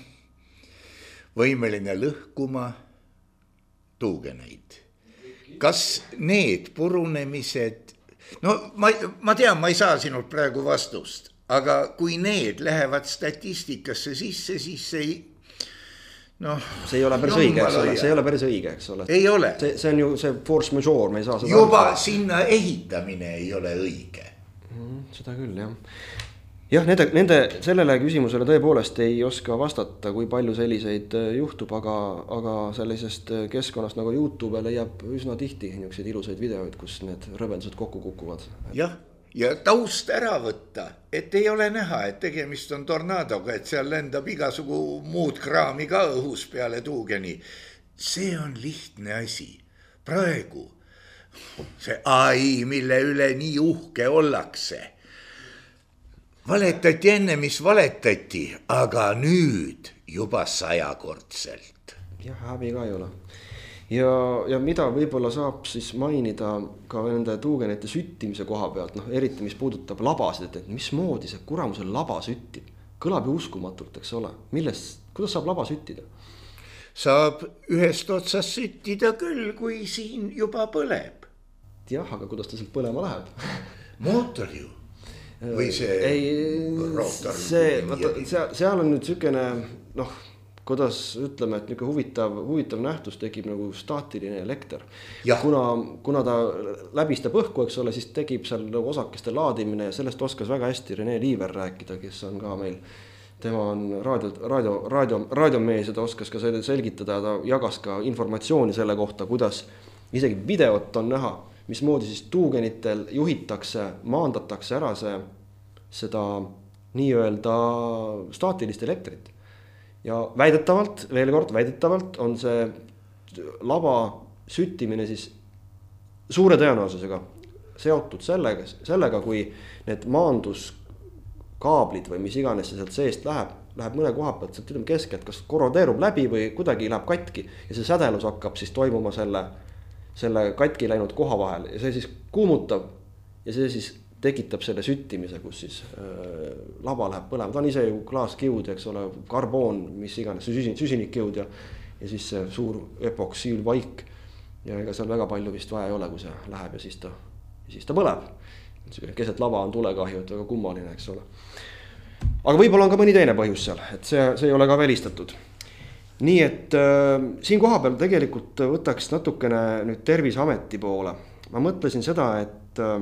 võimeline lõhkuma tuugeneid. Kas need purunemised, no ma, ma tean, ma ei saa sinult praegu vastust, aga kui need lähevad statistikasse sisse, siis ei, noh. See ei ole päris õige, eks ole, see ei ole päris õige, eks ole. Ei ole. See, see on ju see force majeure, me ei saa seda. Juba arvata. Sinna ehitamine ei ole õige. Mm, seda küll, jah. Jah, nende, nende sellele küsimusele tõepoolest ei oska vastata, kui palju selliseid juhtub, aga, aga sellisest keskkonnast nagu YouTube leiab üsna tihti niisuguseid ilusaid videoid, kus need rõbendused kokku kukuvad. Jah, ja taust ära võtta, et ei ole näha, et tegemist on tornaadoga, et seal lendab igasugu muud kraami ka õhus peale tuugeni. See on lihtne asi. Praegu see A I, mille üle nii uhke ollakse, valetati enne, mis valetati, aga nüüd juba sajakordselt. Jah, häbi ka ei ole. Ja, ja mida võib-olla saab siis mainida ka nende tuugenite süttimise koha pealt, noh, eriti mis puudutab labasid, et mis moodi see kuramuse laba süttib. Kõlab ju uskumatult, eks ole. Millest, kuidas saab laba süttida? Saab ühest otsast süttida küll, kui siin juba põleb. Jah, aga kuidas ta sealt põlema läheb? Mootor ju. Või see, ei, see vaata, seal, seal on nüüd sükene, noh, kuidas ütleme, et niisugune huvitav, huvitav nähtus tekib nagu staatiline elekter. Kuna, kuna ta läbistab õhku, eks ole, siis tekib seal nagu osakeste laadimine ja sellest oskas väga hästi Rene Liiver rääkida, kes on ka meil, tema on raadio, raadio, raadio, raadiomees ja ta oskas ka selgitada, ta jagas ka informatsiooni selle kohta, kuidas isegi videot on näha, mismoodi siis tuugenitel juhitakse, maandatakse ära see, seda nii-öelda staatilist elektrit. Ja väidetavalt, veel kord, väidetavalt on see laba süttimine siis suure tõenäosusega seotud sellega, sellega, kui need maanduskaablid või mis iganes sealt seest läheb, läheb mõne koha pealt, sealt ütleme keskelt, kas korrodeerub läbi või kuidagi läheb katki ja see sädelus hakkab siis toimuma selle selle katki läinud koha vahel ja see siis kuumutab ja see siis tekitab selle süttimise, kus siis äh, laba läheb põlema. Ta on ise ju klaaskiud, eks ole, karboon, mis iganes, süsinikkiud ja, ja siis see suur epoksiilvaik ja ega seal väga palju vist vaja ei ole, kui see läheb ja siis ta, ja siis ta põleb. Keset lava on tulekahju, et väga kummaline, eks ole. Aga võib-olla on ka mõni teine põhjus seal, et see, see ei ole ka välistatud. Nii et äh, siin koha peal tegelikult võtaks natukene nüüd Terviseameti poole. Ma mõtlesin seda, et äh,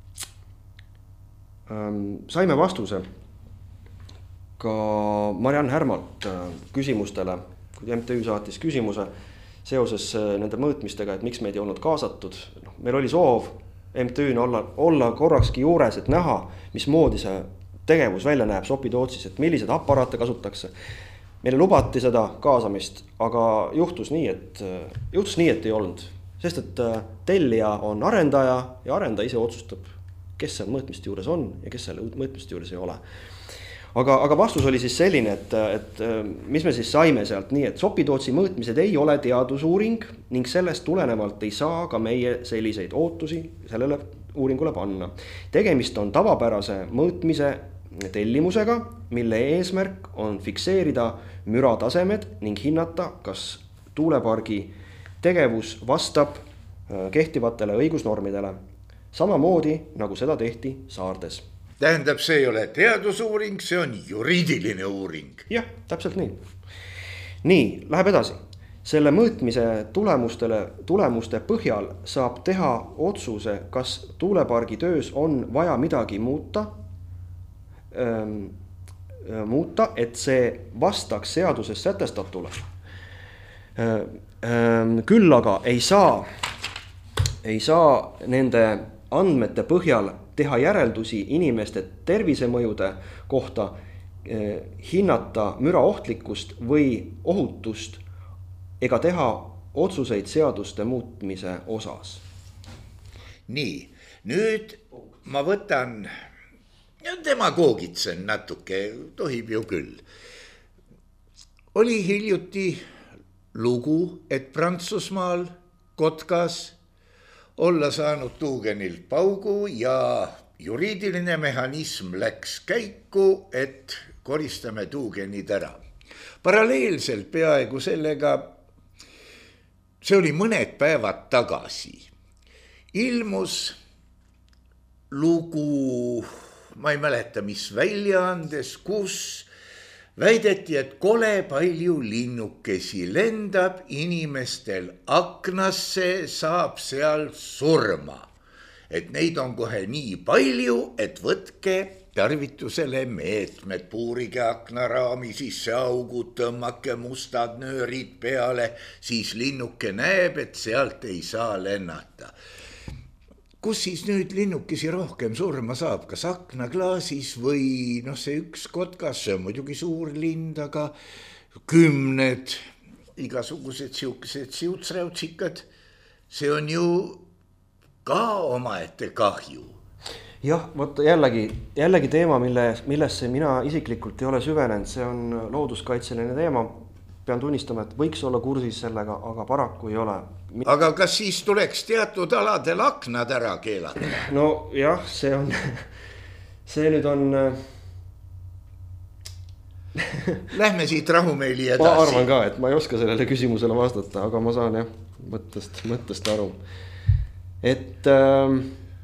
äh, saime vastuse ka Mariann Härmalt äh, küsimustele, kui M T Ü saatis küsimuse seoses äh, nende mõõtmistega, et miks meid ei olnud kaasatud. No, meil oli soov M T Ü-na olla, olla korrakski juures, et näha, mis moodi see tegevus välja näeb Sopi-Tootsis, et millised aparaate kasutakse. Meile lubati seda kaasamist, aga juhtus nii, et, juhtus nii, et ei olnud. sest et tellija on arendaja ja arendaja ise otsustab, kes seal mõõtmiste juures on ja kes seal mõõtmiste juures ei ole. Aga, aga vastus oli siis selline, et, et mis me siis saime sealt nii, et Sopi-Tootsi mõõtmised ei ole teadusuuring ning sellest tulenevalt ei saa ka meie selliseid ootusi sellele uuringule panna. Tegemist on tavapärase mõõtmise tellimusega, mille eesmärk on fikseerida müratasemed ning hinnata, kas tuulepargi tegevus vastab kehtivatele õigusnormidele. Samamoodi, nagu seda tehti Saardes. Tähendab, see ei ole teadusuuring, see on juriidiline uuring. Jah, täpselt nii. Nii, läheb edasi. Selle mõõtmise tulemustele, tulemuste põhjal saab teha otsuse, kas tuulepargi töös on vaja midagi muuta, ähm, muuta, et see vastaks seaduses sätestatule. Ähm, küll aga ei saa, ei saa nende andmete põhjal teha järeldusi inimeste tervisemõjude kohta, eh, hinnata müra ohtlikkust või ohutust ega teha otsuseid seaduste muutmise osas. Nii, nüüd ma võtan, demagoogitsen natuke, tohib ju küll. Oli hiljuti lugu, et Prantsusmaal Kotkas olla saanud tuugenilt paugu ja juriidiline mehhanism läks käiku, et koristame tuugenid ära. Paralleelselt peaaegu sellega, see oli mõned päevad tagasi, ilmus lugu, ma ei mäleta, mis väljaandes, kus väideti, et kole palju linnukesi lendab inimestel aknasse, saab seal surma. Et neid on kohe nii palju, et võtke tarvitusele meetmed, puurige aknaraami sisse augud, tõmmake mustad nöörid peale, siis linnuke näeb, et sealt ei saa lennata. Kus siis nüüd linnukesi rohkem surma saab, kas aknaklaasis või noh, see üks Kotkas, see on muidugi suur lind, aga kümned igasugused siukesed siutsräutsikad, see on ju ka omaette kahju. Jah, võtta jällegi, jällegi teema, mille, millesse mina isiklikult ei ole süvenenud, see on looduskaitseline teema. Pean tunnistama, et võiks olla kursis sellega, aga paraku ei ole. Aga kas siis tuleks teatud aladel aknad ära keelata? No jah, see on, see nüüd on... Lähme siit rahumeeli edasi. Ma arvan ka, et ma ei oska sellele küsimusele vastata, aga ma saan jah, mõttest, mõttest aru. Et äh,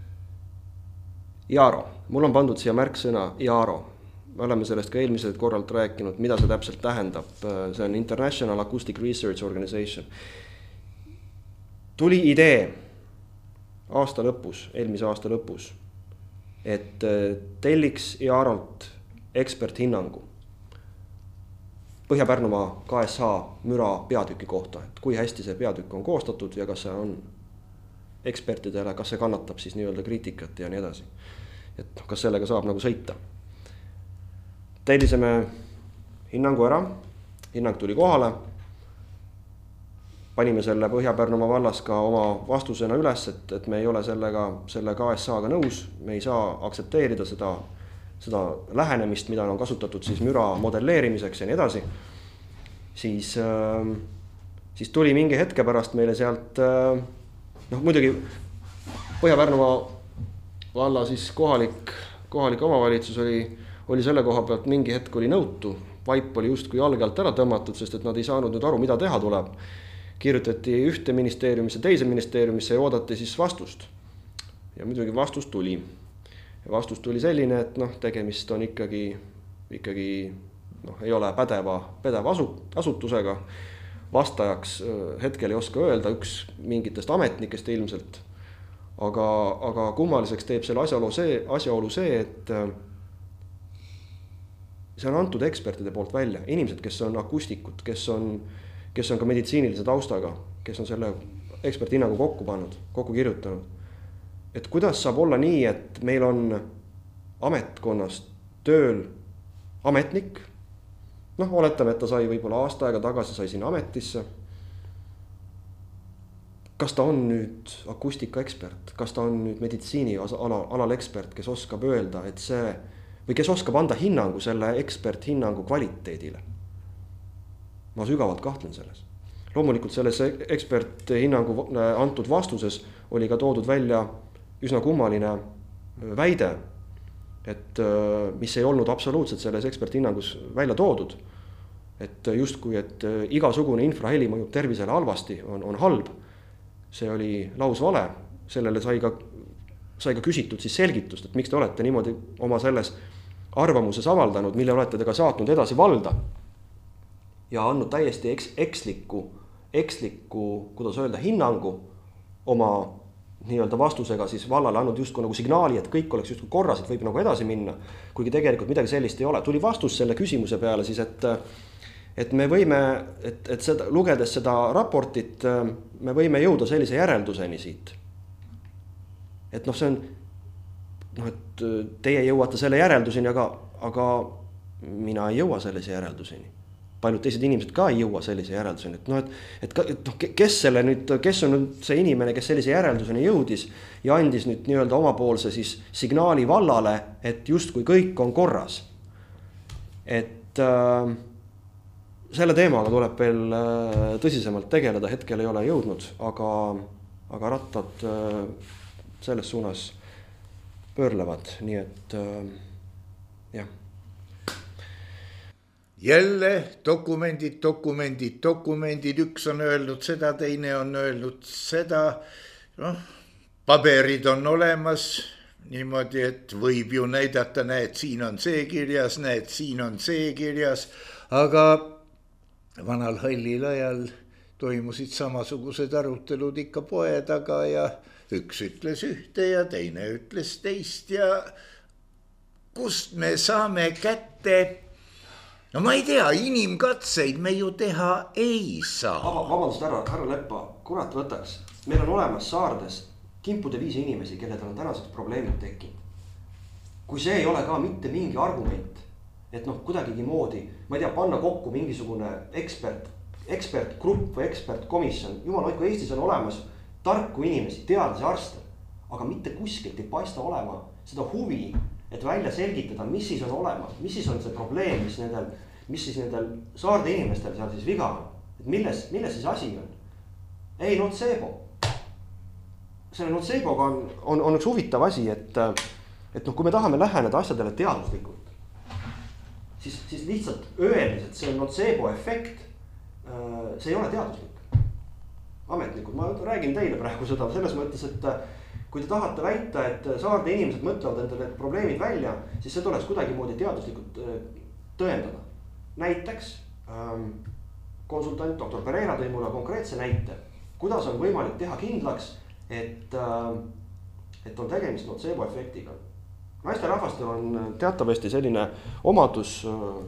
Jaaro, mul on pandud siia märksõna Jaaro. Me oleme sellest ka eelmiselt korralt rääkinud, mida see täpselt tähendab. See on International Acoustic Research Organization. Tuli idee aasta lõpus, eelmise aasta lõpus, et telliks Jaarolt eksperthinnangu Põhja-Pärnumaa K S H müra peatüki kohta, et kui hästi see peatükk on koostatud ja kas see on ekspertidele, kas see kannatab siis nii-öelda kriitikat ja nii edasi. Et kas sellega saab nagu sõita. Tellisime hinnangu ära, hinnang tuli kohale, panime selle Põhja-Pärnumaa vallas ka oma vastusena üles, et, et me ei ole sellega, selle K S H-ga nõus, me ei saa aktsepteerida seda, seda lähenemist, mida on kasutatud siis müra modelleerimiseks ja nii edasi. Siis, äh, siis tuli mingi hetke pärast meile sealt, äh, noh muidugi Põhja-Pärnumaa valla siis kohalik, kohalik omavalitsus oli oli selle koha pealt mingi hetk oli nõutu, vaip oli just kui jalge alt ära tõmmatud, sest et nad ei saanud nüüd aru, mida teha tuleb. Kirjutati ühte ministeeriumisse, teise ministeeriumisse ja oodati siis vastust. Ja muidugi vastus tuli. Ja vastus tuli selline, et noh, tegemist on ikkagi, ikkagi noh, ei ole pädeva, pädeva asutusega. Vastajaks hetkel ei oska öelda, üks mingitest ametnikest ilmselt. Aga, aga kummaliseks teeb selle asjaolu see, asjaolu see, et see on antud ekspertide poolt välja. Inimesed, kes on akustikud, kes on, kes on ka meditsiinilise taustaga, kes on selle eksperthinnagu kokku pannud, kokku kirjutanud. Et kuidas saab olla nii, et meil on ametkonnas tööl ametnik, noh, oletame, et ta sai võib-olla aasta aega tagasi, sai sinna ametisse. kas ta on nüüd akustika ekspert, kas ta on nüüd meditsiini ala, alal ekspert, kes oskab öelda, et see või kes oskab anda hinnangu selle ekspert hinnangu kvaliteedile. Ma sügavalt kahtlen selles. Loomulikult selles ekspert hinnangu antud vastuses oli ka toodud välja üsna kummaline väide, et mis ei olnud absoluutselt selles ekspert hinnangus välja toodud, et justkui, et igasugune infraheli mõjub tervisele halvasti, on, on halb. See oli lausvale, sellele sai ka, sai ka küsitud siis selgitust, et miks te olete niimoodi oma selles arvamuses avaldanud, mille olete te ka saatnud edasi valda ja andnud täiesti eks, eksliku, eksliku, kuidas öelda, hinnangu oma nii-öelda vastusega siis vallale andnud justkui nagu signaali, et kõik oleks justkui korras, et võib nagu edasi minna, kuigi tegelikult midagi sellist ei ole. Tuli vastus selle küsimuse peale siis, et et me võime, et, et seda, lugedes seda raportit, me võime jõuda sellise järelduseni siit. Et noh, see on, noh, et teie jõuate selle järelduseni, aga, aga mina ei jõua sellise järelduseni. Paljud teised inimesed ka ei jõua sellise järelduseni. Et noh, et, et, et noh, kes selle nüüd, kes on nüüd see inimene, kes sellise järelduseni jõudis ja andis nüüd nii-öelda omapoolse siis signaali vallale, et justkui kõik on korras. Et äh, selle teemaga tuleb veel tõsisemalt tegeleda, hetkel ei ole jõudnud, aga, aga rattad selles suunas pöörlevad, nii et jah. Jälle dokumendid, dokumendid, dokumendid, üks on öelnud seda, teine on öelnud seda, noh, paberid on olemas niimoodi, et võib ju näidata, näed, siin on see kirjas, näed, siin on see kirjas, aga vanal hallil ajal toimusid samasugused arutelud ikka poe taga ja üks ütles ühte ja teine ütles teist ja kust me saame kätte, no ma ei tea, inimkatseid me ju teha ei saa. Vabandust, härra, härra Leppa, kurat võtaks, meil on olemas saardes kimpude viisi inimesi, kellel on tänaseks probleemid tekkinud. Kui see ei ole ka mitte mingi argument, et noh, kuidagigi moodi, ma ei tea, panna kokku mingisugune ekspert, ekspertgrupp või ekspertkomisjon. Jumal hoidku, Eestis on olemas tarku inimesi, teadlasi, arste, aga mitte kuskilt ei paista olema seda huvi, et välja selgitada, mis siis on olemas, mis siis on see probleem, mis nendel, mis siis nendel saarde inimestel seal siis viga on. Et milles, milles siis asi on? Ei, Nocebo. Selle Noceboga on, on, on üks huvitav asi, et, et noh, kui me tahame läheneda asjadele teaduslikult, Siis, siis lihtsalt öeldes, et see on Nocebo efekt, see ei ole teaduslik. Ametnikud, ma räägin teile praegu seda selles mõttes, et kui te tahate väita, et saarde inimesed mõtlevad endale probleemid välja, siis see tuleks kuidagi moodi teaduslikult tõendada. Näiteks konsultant doktor Pereira tõi mulle konkreetse näite, kuidas on võimalik teha kindlaks, et, et on tegemist Nocebo efektiga. Naisterahvastel on teatavasti selline omadus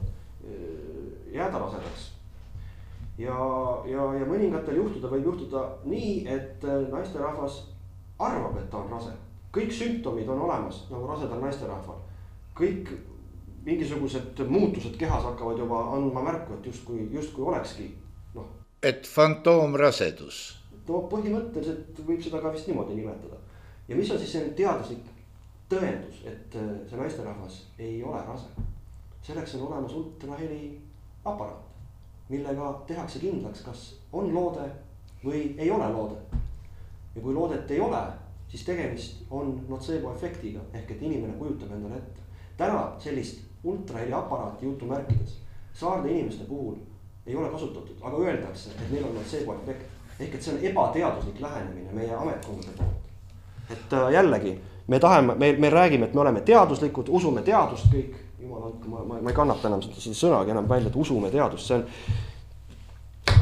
jääda rasedaks. Ja, ja, ja mõningatel juhtuda võib juhtuda nii, et naisterahvas arvab, et ta on rase. Kõik sümptomid on olemas, nagu rasedal naisterahval. Kõik mingisugused muutused kehas hakkavad juba andma märku, et justkui, justkui olekski. No. Et fantoomrasedus. No põhimõtteliselt võib seda ka vist niimoodi nimetada. Ja mis on siis see teaduslik tõendus, et see naisterahvas ei ole rase. Selleks on olemas ultraheli aparaat, millega tehakse kindlaks, kas on loode või ei ole loode. Ja kui loodet ei ole, siis tegemist on Nocebo efektiga, ehk et inimene kujutab endale ette. Täna sellist ultraheli aparaati jutumärkides saarde inimeste puhul ei ole kasutatud, aga öeldakse, et neil on Nocebo efekt. Ehk et see on ebateaduslik lähenemine meie ametkondade poolt. Et jällegi, me tahame, me, me räägime, et me oleme teaduslikud, usume teadust kõik. Jumal, ma, ma, ma ei kannata enam seda, seda sõnagi enam välja, et usume teadust. See on...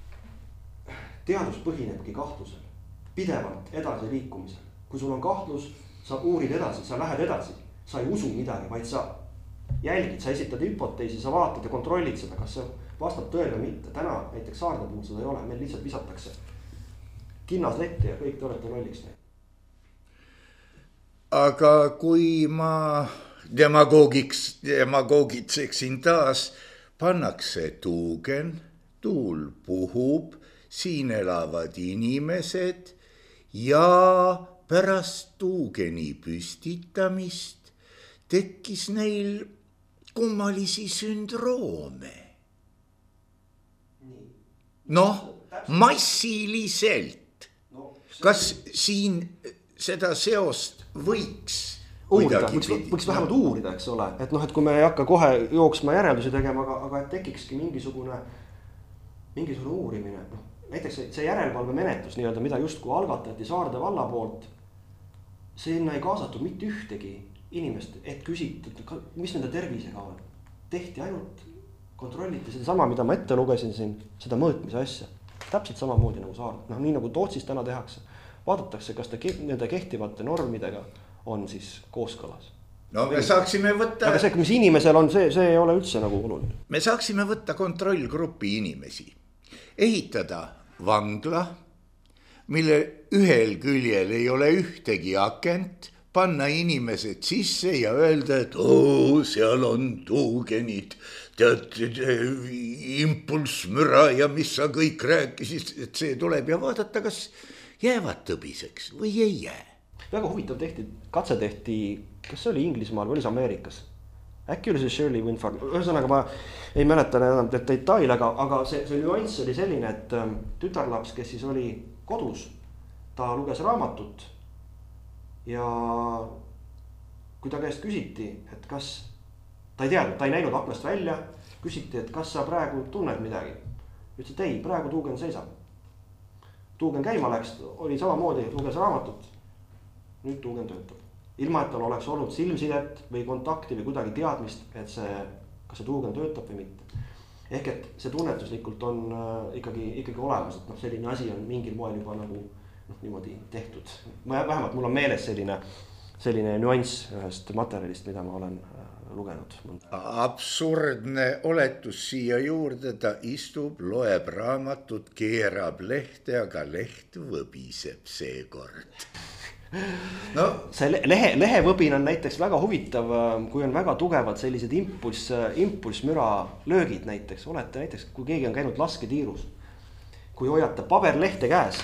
Teadus põhinebki kahtlusel, pidevalt edasi liikumisel. Kui sul on kahtlus, sa uurid edasi, sa lähed edasi. Sa ei usu midagi, vaid sa jälgid, sa esitad hüpoteesi, sa vaatad ja kontrollid seda, kas see vastab tõele või mitte. Täna näiteks saarde puhul seda ei ole, meil lihtsalt visatakse kinnas letti ja kõik te olete lolliks näid. Aga kui ma demagoogiks, demagogitseksin taas, pannakse tuugen, tuul puhub, siin elavad inimesed ja pärast tuugeni püstitamist tekkis neil kummalisi sündroome. Noh, massiliselt. Kas siin seda seost võiks uurida, võiks, võiks vähemalt uurida, eks ole, et noh, et kui me ei hakka kohe jooksma järeldusi tegema, aga, aga et tekikski mingisugune, mingisugune uurimine. No, näiteks see järelevalve menetlus, nii-öelda, mida justkui algatati Saarde valla poolt, sinna ei kaasatud mitte ühtegi inimest, et küsitud, mis nende tervisega on. Tehti ainult, kontrolliti seda sama, mida ma ette lugesin siin, seda mõõtmise asja. Täpselt samamoodi nagu Saarde. No, nii nagu Tootsis täna tehakse. Vaadatakse, kas ta nende kehtivate normidega on siis kooskõlas. No me saaksime võtta... Aga see, mis inimesel on, see, see ei ole üldse nagu oluline. Me saaksime võtta kontrollgrupi inimesi. Ehitada vangla, mille ühel küljel ei ole ühtegi akent, panna inimesed sisse ja öelda, et oo, seal on tuugenid, tead, impulsmüra ja mis sa kõik rääkisid, et see tuleb ja vaadata, kas jäävad tõbiseks või ei jää. Väga huvitav tehti, katse tehti, kas see oli Inglismaal või oli see Ameerikas? Äkki oli see Shirley Wind Farm, ühesõnaga ma ei mäleta enam detaile, aga, aga see, see nüanss oli selline, et tütarlaps, kes siis oli kodus, ta luges raamatut ja kui ta käest küsiti, et kas ta ei teadnud, ta ei näinud aknast välja, küsiti, et kas sa praegu tunned midagi. Ütles, et ei, praegu tuugen seisab. Tuugen käima läks, oli samamoodi, luges raamatut. Nüüd tuugen töötab. Ilma, et tal oleks olnud silmsidet või kontakti või kuidagi teadmist, et see, kas see tuugen töötab või mitte. Ehk et see tunnetuslikult on ikkagi, ikkagi olemas, et no, selline asi on mingil moel juba nagu no, niimoodi tehtud. Vähemalt mul on meeles selline, selline nüanss ühest materjalist, mida ma olen lugenud. Absurdne oletus siia juurde, ta istub, loeb raamatut, keerab lehte, aga leht võbiseb seekord. No. See lehe, lehevõbin on näiteks väga huvitav, kui on väga tugevad sellised impulss, impulssmüra löögid näiteks. Olete näiteks, kui keegi on käinud lasketiirus, kui hoiate paberlehte käes,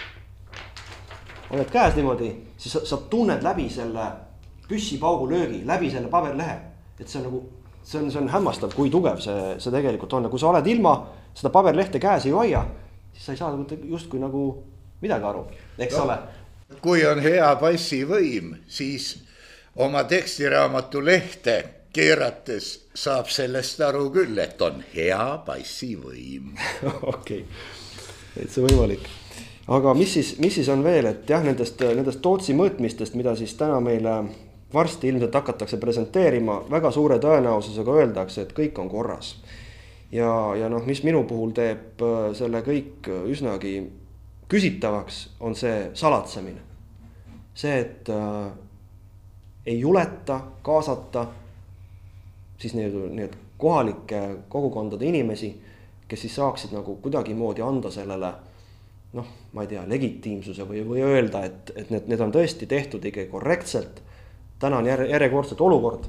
oled käes niimoodi, siis sa, sa tunned läbi selle püssipaugu löögi, läbi selle paberlehe. Et see on nagu, see on, see on hämmastav, kui tugev see, see tegelikult on. Ja kui sa oled ilma seda paberlehte käes ei hoia, siis sa ei saa justkui nagu midagi aru, eks no. ole. Kui on hea passivõim, siis oma tekstiraamatu lehte keerates saab sellest aru küll, et on hea passivõim. Okei, et see võimalik. Aga mis siis, mis siis on veel, et jah, nendest, nendest Tootsi mõõtmistest, mida siis täna meile varsti ilmselt hakatakse presenteerima, väga suure tõenäosusega öeldakse, et kõik on korras. Ja, ja noh, mis minu puhul teeb selle kõik üsnagi küsitavaks, on see salatsemine. See, et äh, ei juleta kaasata siis need, need kohalike kogukondade inimesi, kes siis saaksid nagu kuidagi moodi anda sellele, noh, ma ei tea, legitiimsuse või, või öelda, et, et need, need on tõesti tehtud ikkagi korrektselt. Täna on järjekordselt olukord,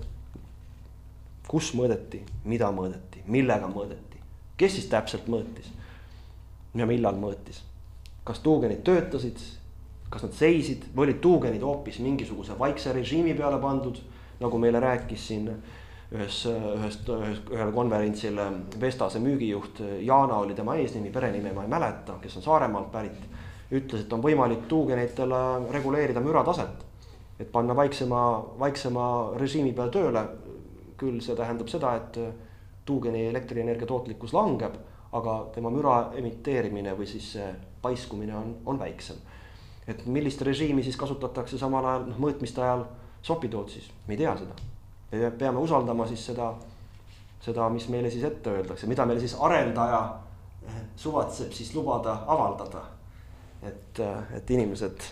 kus mõõdeti, mida mõõdeti, millega mõõdeti, kes siis täpselt mõõtis ja millal mõõtis. Kas tuugenid töötasid, kas nad seisid või olid tuugenid hoopis mingisuguse vaikse režiimi peale pandud, nagu meile rääkis siin ühes, ühest, ühel konverentsil Vestase müügijuht Jaana oli tema eesnimi, perenime ma ei mäleta, kes on Saaremaalt pärit, ütles, et on võimalik tuugenitele reguleerida mürataset, et panna vaiksema, vaiksema režiimi peale tööle. Küll see tähendab seda, et tuugeni elektrienergia tootlikkus langeb, aga tema müra emiteerimine või siis paiskumine on, on väiksem. Et millist režiimi siis kasutatakse samal ajal, noh, mõõtmiste ajal Sopi-Tootsis, me ei tea seda. Me peame usaldama siis seda, seda, mis meile siis ette öeldakse, mida meile siis arendaja suvatseb siis lubada avaldada. Et, et inimesed,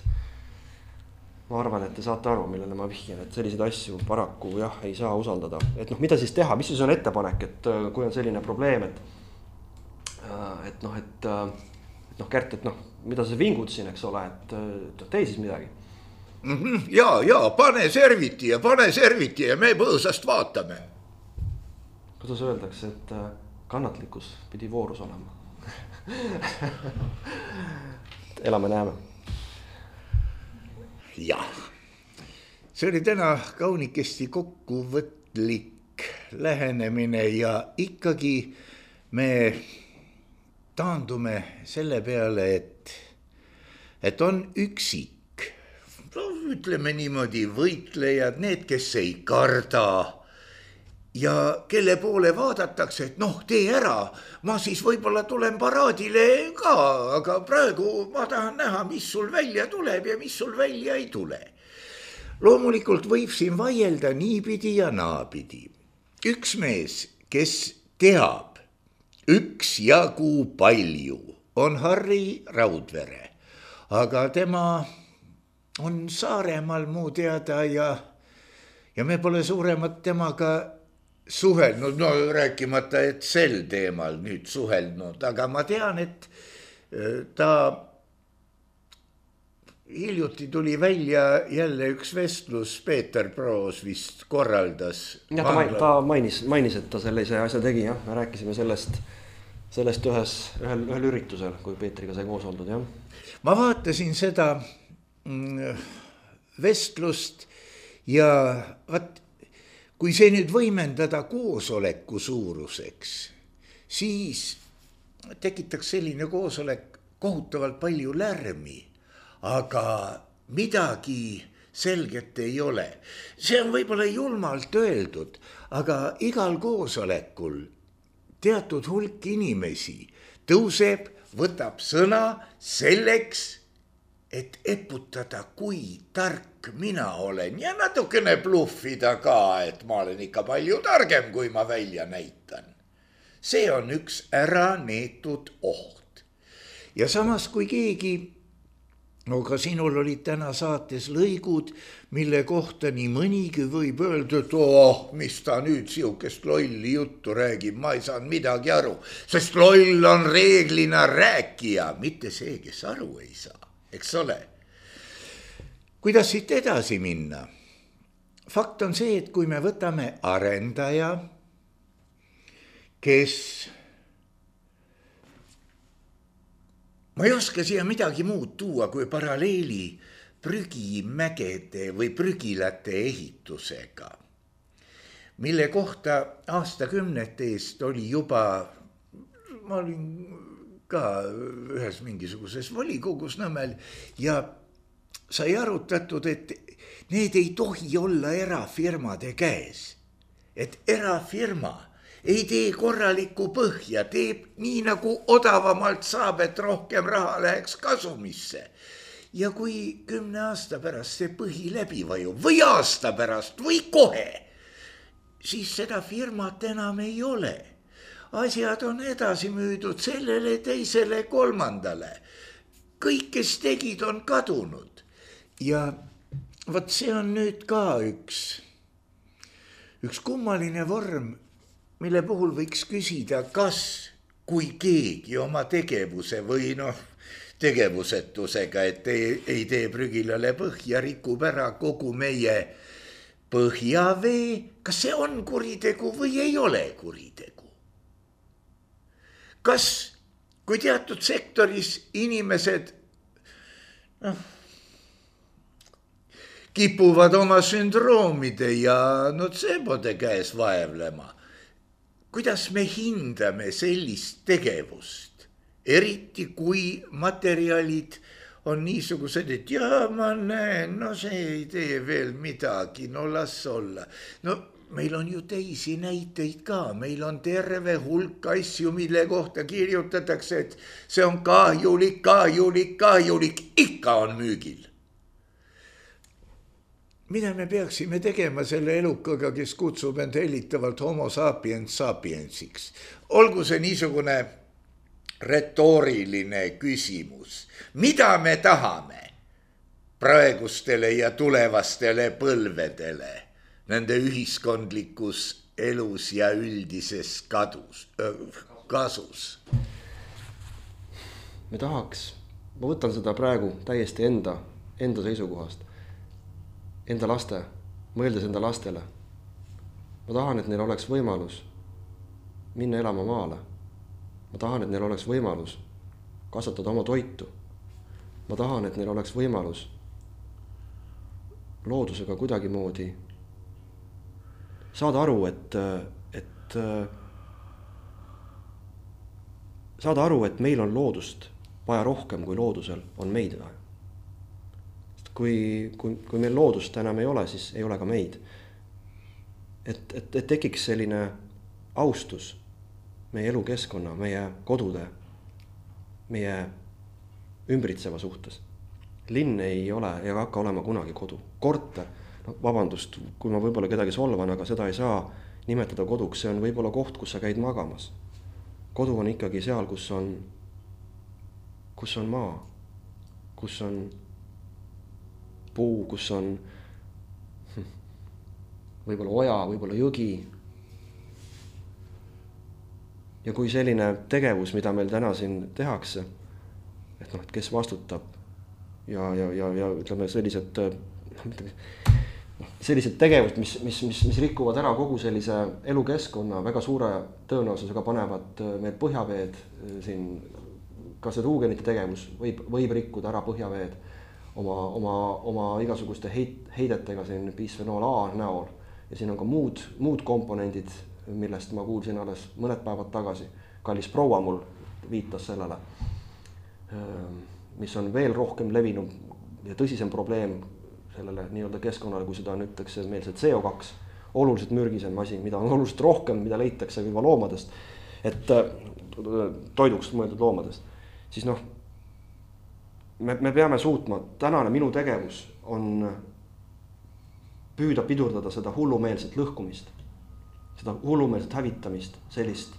ma arvan, et te saate aru, millele ma vihjan, et selliseid asju paraku jah, ei saa usaldada. Et noh, mida siis teha, mis siis on ettepanek, et kui on selline probleem, et et noh, et, et noh, Kärt, et noh, mida sa vingud siin, eks ole, et, et tee siis midagi. Mm-hmm. Ja, ja, pane serviti ja pane serviti ja me põõsast vaatame. Kuidas öeldakse, et kannatlikkus pidi voorus olema? elame-näeme. Jah, see oli täna kaunikesti kokkuvõtlik lähenemine ja ikkagi me taandume selle peale, et, et on üksik, no, ütleme niimoodi, võitlejad, need, kes ei karda ja kelle poole vaadatakse, et noh, tee ära, ma siis võib-olla tulen paraadile ka, aga praegu ma tahan näha, mis sul välja tuleb ja mis sul välja ei tule. Loomulikult võib siin vaielda niipidi ja naapidi. Üks mees, kes teab üksjagu palju, on Harri Raudvere, aga tema on Saaremaal muu teada ja, ja me pole suuremat temaga suhelnud, no rääkimata, et sel teemal nüüd suhelnud, aga ma tean, et ta hiljuti tuli välja jälle üks vestlus, Peeter Proos vist korraldas. Ja, ta, main, ta mainis, mainis, et ta sellise asja tegi, jah. Me rääkisime sellest, sellest ühes, ühel, ühel üritusel, kui Peetriga sai koos oldud, jah. Ma vaatasin seda vestlust ja vaat, kui see nüüd võimendada koosoleku suuruseks, siis tekitaks selline koosolek kohutavalt palju lärmi, aga midagi selget ei ole. See on võib-olla julmalt öeldud, aga igal koosolekul teatud hulk inimesi tõuseb, võtab sõna selleks, et eputada, kui tark mina olen ja natukene bluffida ka, et ma olen ikka palju targem, kui ma välja näitan. See on üks ära neetud oht. Ja samas, kui keegi, no ka sinul olid täna saates lõigud, mille kohta nii mõnigi võib öelda, et oh, mis ta nüüd siukest lolli juttu räägib, ma ei saanud midagi aru, sest loll on reeglina rääkija, mitte see, kes aru ei saa. Eks ole. Kuidas siit edasi minna? Fakt on see, et kui me võtame arendaja, kes, ma ei oska siia midagi muud tuua, kui paralleeli prügimägede või prügilate ehitusega, mille kohta aastakümnete eest oli juba, ma olin ka ühes mingisuguses volikogus Nõmmel ja sai arutatud, et need ei tohi olla erafirmade käes. Et erafirma ei tee korralikku põhja, teeb nii nagu odavamalt saab, et rohkem raha läheks kasumisse. Ja kui kümne aasta pärast see põhi läbi vajub või aasta pärast või kohe, siis seda firmat enam ei ole. Asjad on edasi müüdud sellele, teisele, kolmandale. Kõik, kes tegid, on kadunud. Ja võt see on nüüd ka üks, üks kummaline vorm, mille puhul võiks küsida, kas kui keegi oma tegevuse või noh, tegevusetusega, et ei, ei tee prügilale põhja, rikub ära kogu meie põhjavee, kas see on kuritegu või ei ole kuritegu? Kas, kui teatud sektoris inimesed noh, kipuvad oma sündroomide ja notsebode käes vaevlema, kuidas me hindame sellist tegevust, eriti kui materjalid on niisugused, et jaa, ma näen, no see ei tee veel midagi, no las olla. No meil on ju teisi näiteid ka, meil on terve hulk asju, mille kohta kirjutatakse, et see on kahjulik, kahjulik, kahjulik, ikka on müügil. Mida me peaksime tegema selle elukaga, kes kutsub end hellitavalt homo sapiens sapiensiks? Olgu see niisugune retooriline küsimus. Mida me tahame praegustele ja tulevastele põlvedele? Nende ühiskondlikus elus ja üldises kadus, kasus. Me tahaks, ma võtan seda praegu täiesti enda, enda seisukohast, enda laste, mõeldes enda lastele. Ma tahan, et neil oleks võimalus minna elama maale. Ma tahan, et neil oleks võimalus kasvatada oma toitu. Ma tahan, et neil oleks võimalus loodusega kuidagimoodi saada aru, et, et saada aru, et meil on loodust vaja rohkem, kui loodusel on meid vaja. Kui, kui, kui meil loodust enam ei ole, siis ei ole ka meid. Et, et, et tekiks selline austus meie elukeskkonna, meie kodude, meie ümbritseva suhtes. Linn ei ole ega hakka olema kunagi kodu. Korter, no vabandust, kui ma võib-olla kedagi solvan, aga seda ei saa nimetada koduks, see on võib-olla koht, kus sa käid magamas. Kodu on ikkagi seal, kus on, kus on maa, kus on puu, kus on võib-olla oja, võib-olla jõgi. Ja kui selline tegevus, mida meil täna siin tehakse, et noh, et kes vastutab ja, ja, ja, ja ütleme sellised, sellised tegevused, mis, mis, mis, mis rikkuvad ära kogu sellise elukeskkonna, väga suure tõenäosusega panevad meil põhjaveed siin, ka see tuugenite tegevus võib, võib rikkuda ära põhjaveed oma, oma, oma igasuguste heit, heidetega siin bisfenool A näol. Ja siin on ka muud, muud komponendid, millest ma kuulsin alles mõned päevad tagasi. Kallis proua mul viitas sellele, mis on veel rohkem levinud ja tõsisem probleem sellele nii-öelda keskkonnale, kui seda nüütakse meil see C O kaks, oluliselt mürgisem asi, mida on oluliselt rohkem, mida leitakse juba loomadest, et toiduks mõeldud loomadest. Siis noh, me, me peame suutma, tänane minu tegevus on püüda pidurdada seda hullumeelset lõhkumist, seda hullumeelset hävitamist, sellist,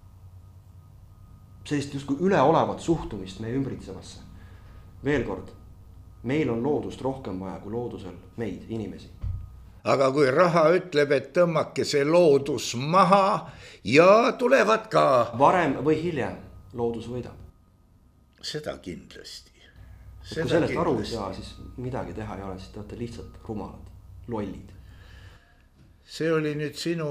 sellist justkui üleolevat suhtumist meie ümbritsevasse. Veel kord, meil on loodust rohkem vaja kui loodusel meid, inimesi. Aga kui raha ütleb, et tõmmake see loodus maha ja tulevad ka... Varem või hiljem loodus võidab. Seda kindlasti. Seda kui sellest kindlasti. Aru ei saa, siis midagi teha ei ole, siis te olete lihtsalt rumalad, lollid. See oli nüüd sinu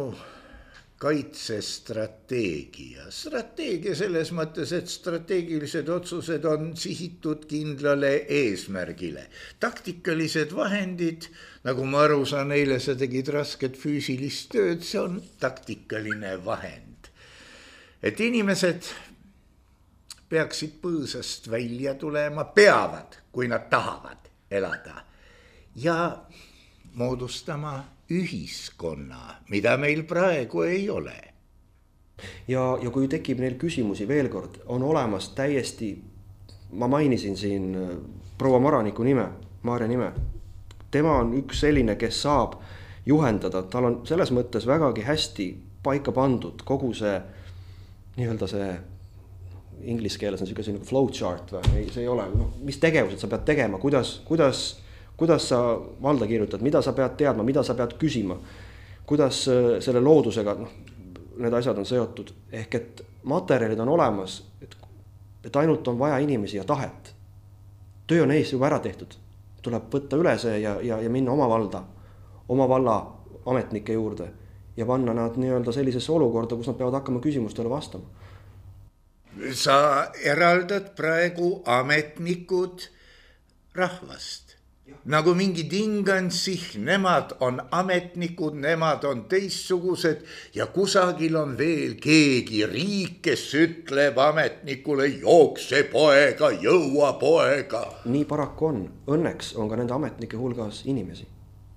kaitsestrateegia. Strateegia selles mõttes, et strateegilised otsused on sihitud kindlale eesmärgile. Taktikalised vahendid, nagu ma aru saan, eile sa tegid rasket füüsilist tööd, see on taktikaline vahend. Et inimesed peaksid põõsast välja tulema, peavad, kui nad tahavad elada ja moodustama ühiskonna, mida meil praegu ei ole. Ja, ja kui tekib neil küsimusi veel kord, on olemas täiesti, ma mainisin siin proua Maraniku nime, Maarja nime. Tema on üks selline, kes saab juhendada, tal on selles mõttes vägagi hästi paika pandud kogu see, nii-öelda see inglis keeles on selline flowchart või see ei ole, no, mis tegevused sa pead tegema, kuidas, kuidas kuidas sa valda kirjutad, mida sa pead teadma, mida sa pead küsima, kuidas selle loodusega no, need asjad on seotud. Ehk et materjalid on olemas, et, et ainult on vaja inimesi ja tahet. Töö on ees juba ära tehtud. Tuleb võtta üle see ja, ja, ja minna oma valda, oma valla ametnike juurde ja panna nad nii-öelda sellisesse olukorda, kus nad peavad hakkama küsimustele vastama. Sa eraldad praegu ametnikud rahvast. Nagu mingi tingansih, nemad on ametnikud, nemad on teistsugused ja kusagil on veel keegi riik, kes ütleb ametnikule jookse poega, jõua poega. Nii paraku on. Õnneks on ka nende ametnike hulgas inimesi.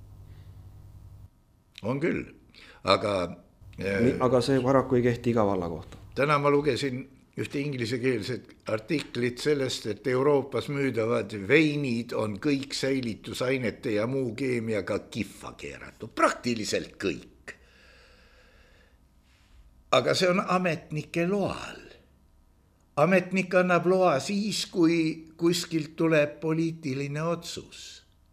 On küll, aga... Aga see paraku ei kehti iga valla kohta. Täna ma lugesin ühte inglisekeelset artiklit sellest, et Euroopas müüdavad veinid on kõik säilitusainete ja muu keemiaga kiffa keeratud. Praktiliselt kõik. Aga see on ametnike loal. Ametnik annab loa siis, kui kuskilt tuleb poliitiline otsus.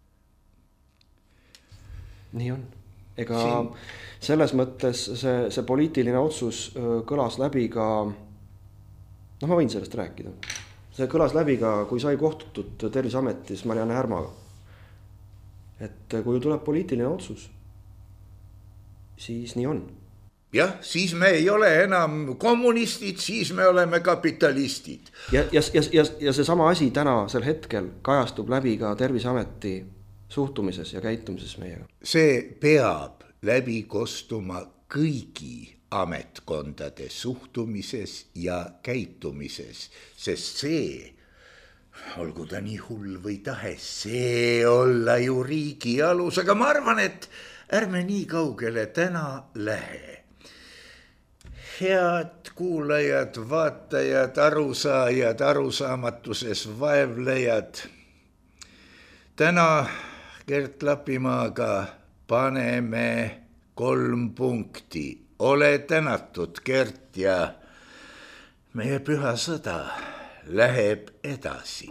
Nii on. Ega Siin... selles mõttes see, see poliitiline otsus kõlas läbi ka... No ma võin sellest rääkida. See kõlas läbi ka, kui sai kohtutud Terviseametis Marianne Härmaga. Et kui tuleb poliitiline otsus, siis nii on. jah, siis me ei ole enam kommunistid, siis me oleme kapitalistid. Ja, ja, ja, ja, ja see sama asi tänasel hetkel kajastub läbi ka Terviseameti suhtumises ja käitumises meiega. See peab läbi kostuma kõigi ametkondade suhtumises ja käitumises, sest see, olgu ta nii hull või tahes, see olla ju riigi alus, aga ma arvan, et ärme nii kaugele täna lähe. Head kuulajad, vaatajad, arusaajad, arusaamatuses vaevlejad. Täna Gert Lapimaaga paneme kolm punkti. Ole tänatud, Gert, ja meie püha sõda läheb edasi.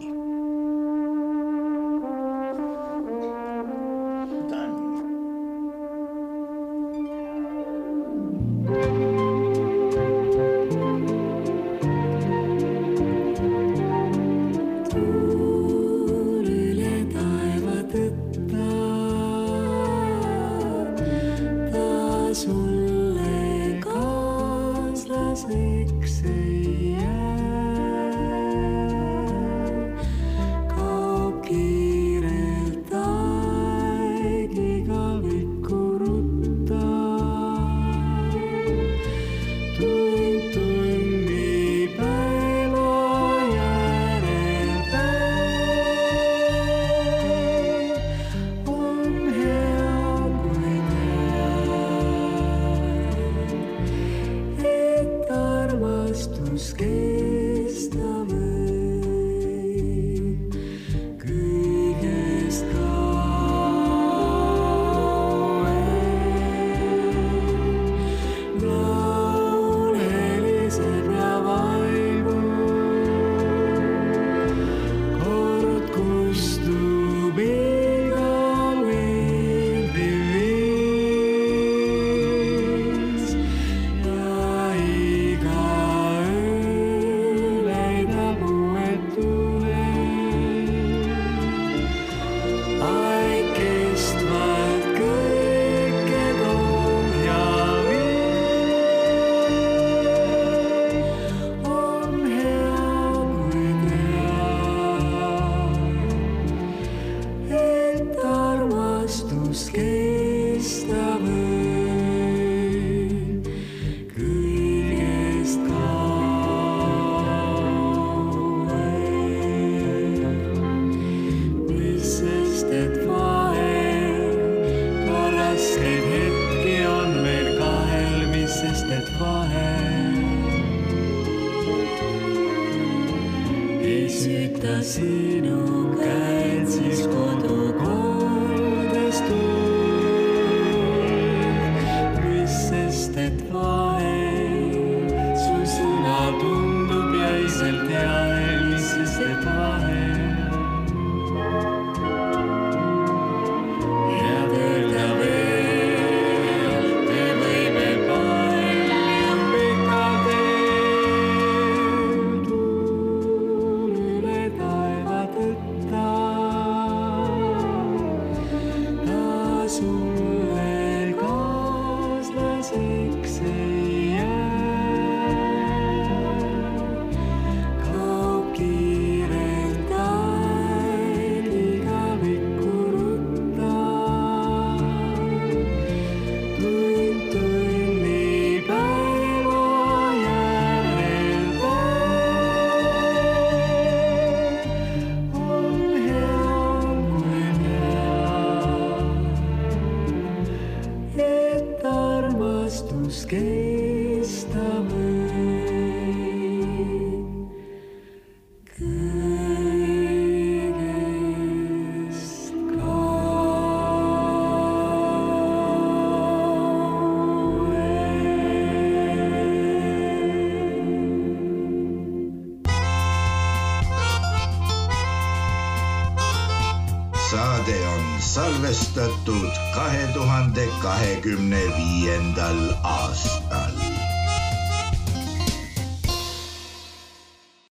Saade on salvestatud kahe tuhande kahekümne viiendal aastal.